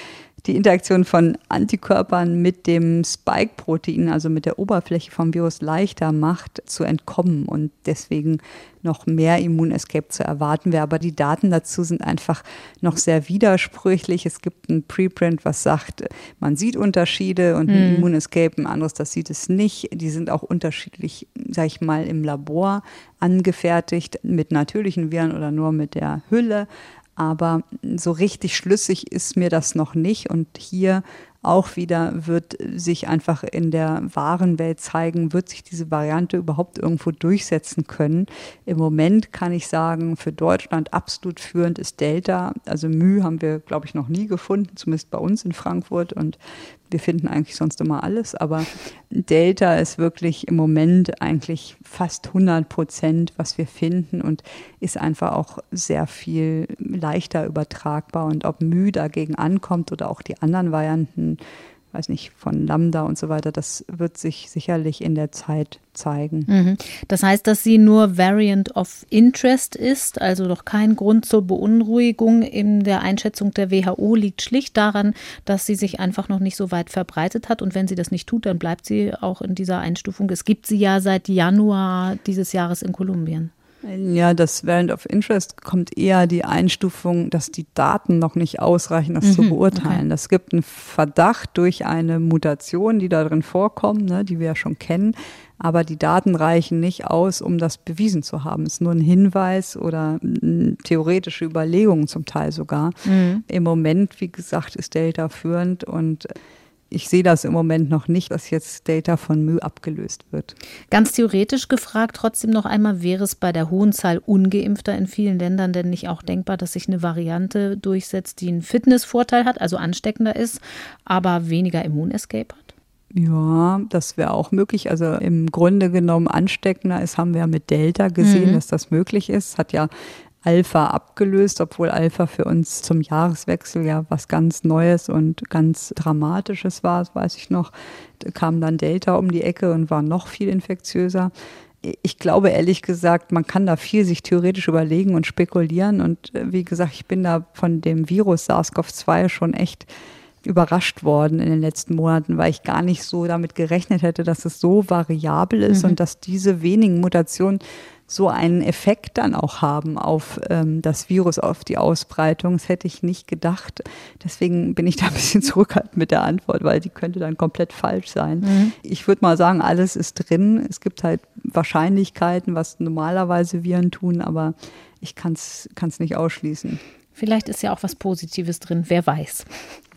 die Interaktion von Antikörpern mit dem Spike-Protein, also mit der Oberfläche vom Virus, leichter macht, zu entkommen und deswegen noch mehr Immunescape zu erwarten wäre. Aber die Daten dazu sind einfach noch sehr widersprüchlich. Es gibt ein Preprint, was sagt, man sieht Unterschiede und ein mhm. Immunescape, ein anderes, das sieht es nicht. Die sind auch unterschiedlich, sag ich mal, im Labor angefertigt, mit natürlichen Viren oder nur mit der Hülle. Aber so richtig schlüssig ist mir das noch nicht. Und hier auch wieder wird sich einfach in der wahren Welt zeigen, wird sich diese Variante überhaupt irgendwo durchsetzen können. Im Moment kann ich sagen, für Deutschland absolut führend ist Delta. Also Mu haben wir, glaube ich, noch nie gefunden, zumindest bei uns in Frankfurt. Und wir finden eigentlich sonst immer alles, aber Delta ist wirklich im Moment eigentlich fast hundert Prozent, was wir finden und ist einfach auch sehr viel leichter übertragbar. Und ob Mu dagegen ankommt oder auch die anderen Varianten, weiß nicht, von Lambda und so weiter, das wird sich sicherlich in der Zeit zeigen. Mhm. Das heißt, dass sie nur Variant of Interest ist, also doch kein Grund zur Beunruhigung in der Einschätzung der W H O, liegt schlicht daran, dass sie sich einfach noch nicht so weit verbreitet hat und wenn sie das nicht tut, dann bleibt sie auch in dieser Einstufung. Es gibt sie ja seit Januar dieses Jahres in Kolumbien. Ja, das Variant of Interest kommt eher die Einstufung, dass die Daten noch nicht ausreichen, das mhm, zu beurteilen. Es okay. gibt einen Verdacht durch eine Mutation, die da drin vorkommt, ne, die wir ja schon kennen. Aber die Daten reichen nicht aus, um das bewiesen zu haben. Es ist nur ein Hinweis oder theoretische Überlegungen zum Teil sogar. Mhm. Im Moment, wie gesagt, ist Delta führend und ich sehe das im Moment noch nicht, dass jetzt Delta von Mu abgelöst wird. Ganz theoretisch gefragt, trotzdem noch einmal, wäre es bei der hohen Zahl Ungeimpfter in vielen Ländern denn nicht auch denkbar, dass sich eine Variante durchsetzt, die einen Fitnessvorteil hat, also ansteckender ist, aber weniger Immunescape hat? Ja, das wäre auch möglich. Also im Grunde genommen ansteckender ist, haben wir ja mit Delta gesehen, mhm. dass das möglich ist. Hat ja Alpha abgelöst, obwohl Alpha für uns zum Jahreswechsel ja was ganz Neues und ganz Dramatisches war, das weiß ich noch. Da kam dann Delta um die Ecke und war noch viel infektiöser. Ich glaube ehrlich gesagt, man kann da viel sich theoretisch überlegen und spekulieren. Und wie gesagt, ich bin da von dem Virus SARS-C o V zwei schon echt überrascht worden in den letzten Monaten, weil ich gar nicht so damit gerechnet hätte, dass es so variabel ist mhm. und dass diese wenigen Mutationen so einen Effekt dann auch haben auf ähm, das Virus, auf die Ausbreitung. Das hätte ich nicht gedacht. Deswegen bin ich da ein bisschen zurückhaltend mit der Antwort, weil die könnte dann komplett falsch sein. Mhm. Ich würde mal sagen, alles ist drin. Es gibt halt Wahrscheinlichkeiten, was normalerweise Viren tun, aber ich kann es nicht ausschließen. Vielleicht ist ja auch was Positives drin, wer weiß.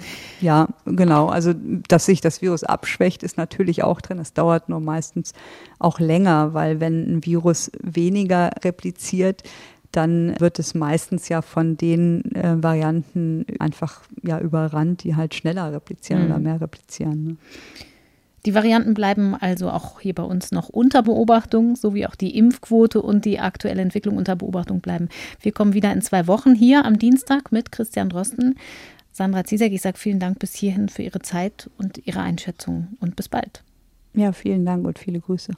Ja, genau. Also, dass sich das Virus abschwächt, ist natürlich auch drin. Es dauert nur meistens auch länger, weil wenn ein Virus weniger repliziert, dann wird es meistens ja von den äh, Varianten einfach ja überrannt, die halt schneller replizieren mhm. oder mehr replizieren. Ne? Die Varianten bleiben also auch hier bei uns noch unter Beobachtung, sowie auch die Impfquote und die aktuelle Entwicklung unter Beobachtung bleiben. Wir kommen wieder in zwei Wochen hier am Dienstag mit Christian Drosten. Sandra Ziesek, ich sage vielen Dank bis hierhin für Ihre Zeit und Ihre Einschätzung und bis bald. Ja, vielen Dank und viele Grüße.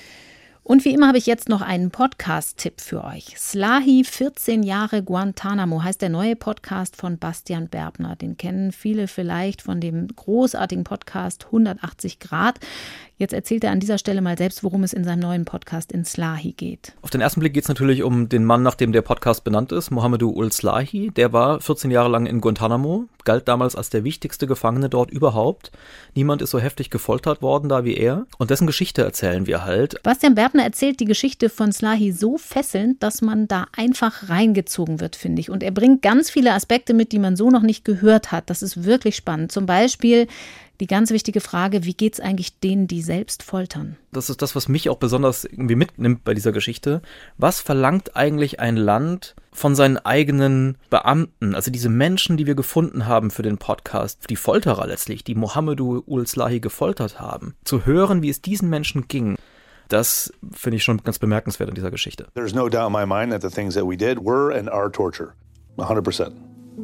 Und wie immer habe ich jetzt noch einen Podcast-Tipp für euch. Slahi, vierzehn Jahre Guantanamo heißt der neue Podcast von Bastian Berbner. Den kennen viele vielleicht von dem großartigen Podcast hundertachtzig Grad. Jetzt erzählt er an dieser Stelle mal selbst, worum es in seinem neuen Podcast in Slahi geht. Auf den ersten Blick geht es natürlich um den Mann, nach dem der Podcast benannt ist, Mohamedou Ould Slahi. Der war vierzehn Jahre lang in Guantanamo, galt damals als der wichtigste Gefangene dort überhaupt. Niemand ist so heftig gefoltert worden da wie er. Und dessen Geschichte erzählen wir halt. Bastian Berbner erzählt die Geschichte von Slahi so fesselnd, dass man da einfach reingezogen wird, finde ich. Und er bringt ganz viele Aspekte mit, die man so noch nicht gehört hat. Das ist wirklich spannend. Zum Beispiel die ganz wichtige Frage, wie geht es eigentlich denen, die selbst foltern? Das ist das, was mich auch besonders irgendwie mitnimmt bei dieser Geschichte. Was verlangt eigentlich ein Land von seinen eigenen Beamten? Also diese Menschen, die wir gefunden haben für den Podcast, die Folterer letztlich, die Mohamedou Ould Slahi gefoltert haben. Zu hören, wie es diesen Menschen ging, das finde ich schon ganz bemerkenswert in dieser Geschichte. There's no doubt in my mind that the things that we did were and are torture. one hundred percent.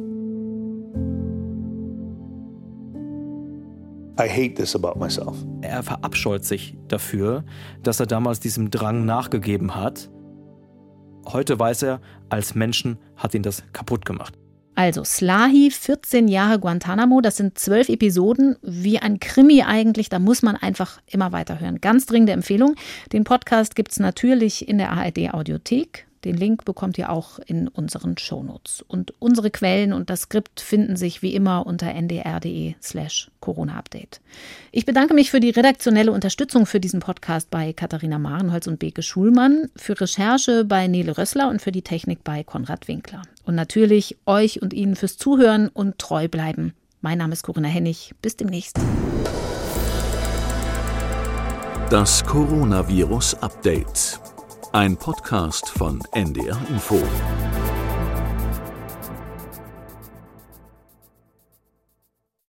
I hate this about myself. Er verabscheut sich dafür, dass er damals diesem Drang nachgegeben hat. Heute weiß er, als Menschen hat ihn das kaputt gemacht. Also Slahi, vierzehn Jahre Guantanamo, das sind zwölf Episoden, wie ein Krimi eigentlich, da muss man einfach immer weiterhören. Ganz dringende Empfehlung. Den Podcast gibt es natürlich in der A R D-Audiothek. Den Link bekommt ihr auch in unseren Shownotes. Und unsere Quellen und das Skript finden sich wie immer unter ndr.de slash Corona-Update. Ich bedanke mich für die redaktionelle Unterstützung für diesen Podcast bei Katharina Marenholz und Beke Schulmann, für Recherche bei Nele Rössler und für die Technik bei Konrad Winkler. Und natürlich euch und Ihnen fürs Zuhören und treu bleiben. Mein Name ist Corinna Hennig. Bis demnächst. Das Coronavirus Update. Ein Podcast von N D R Info.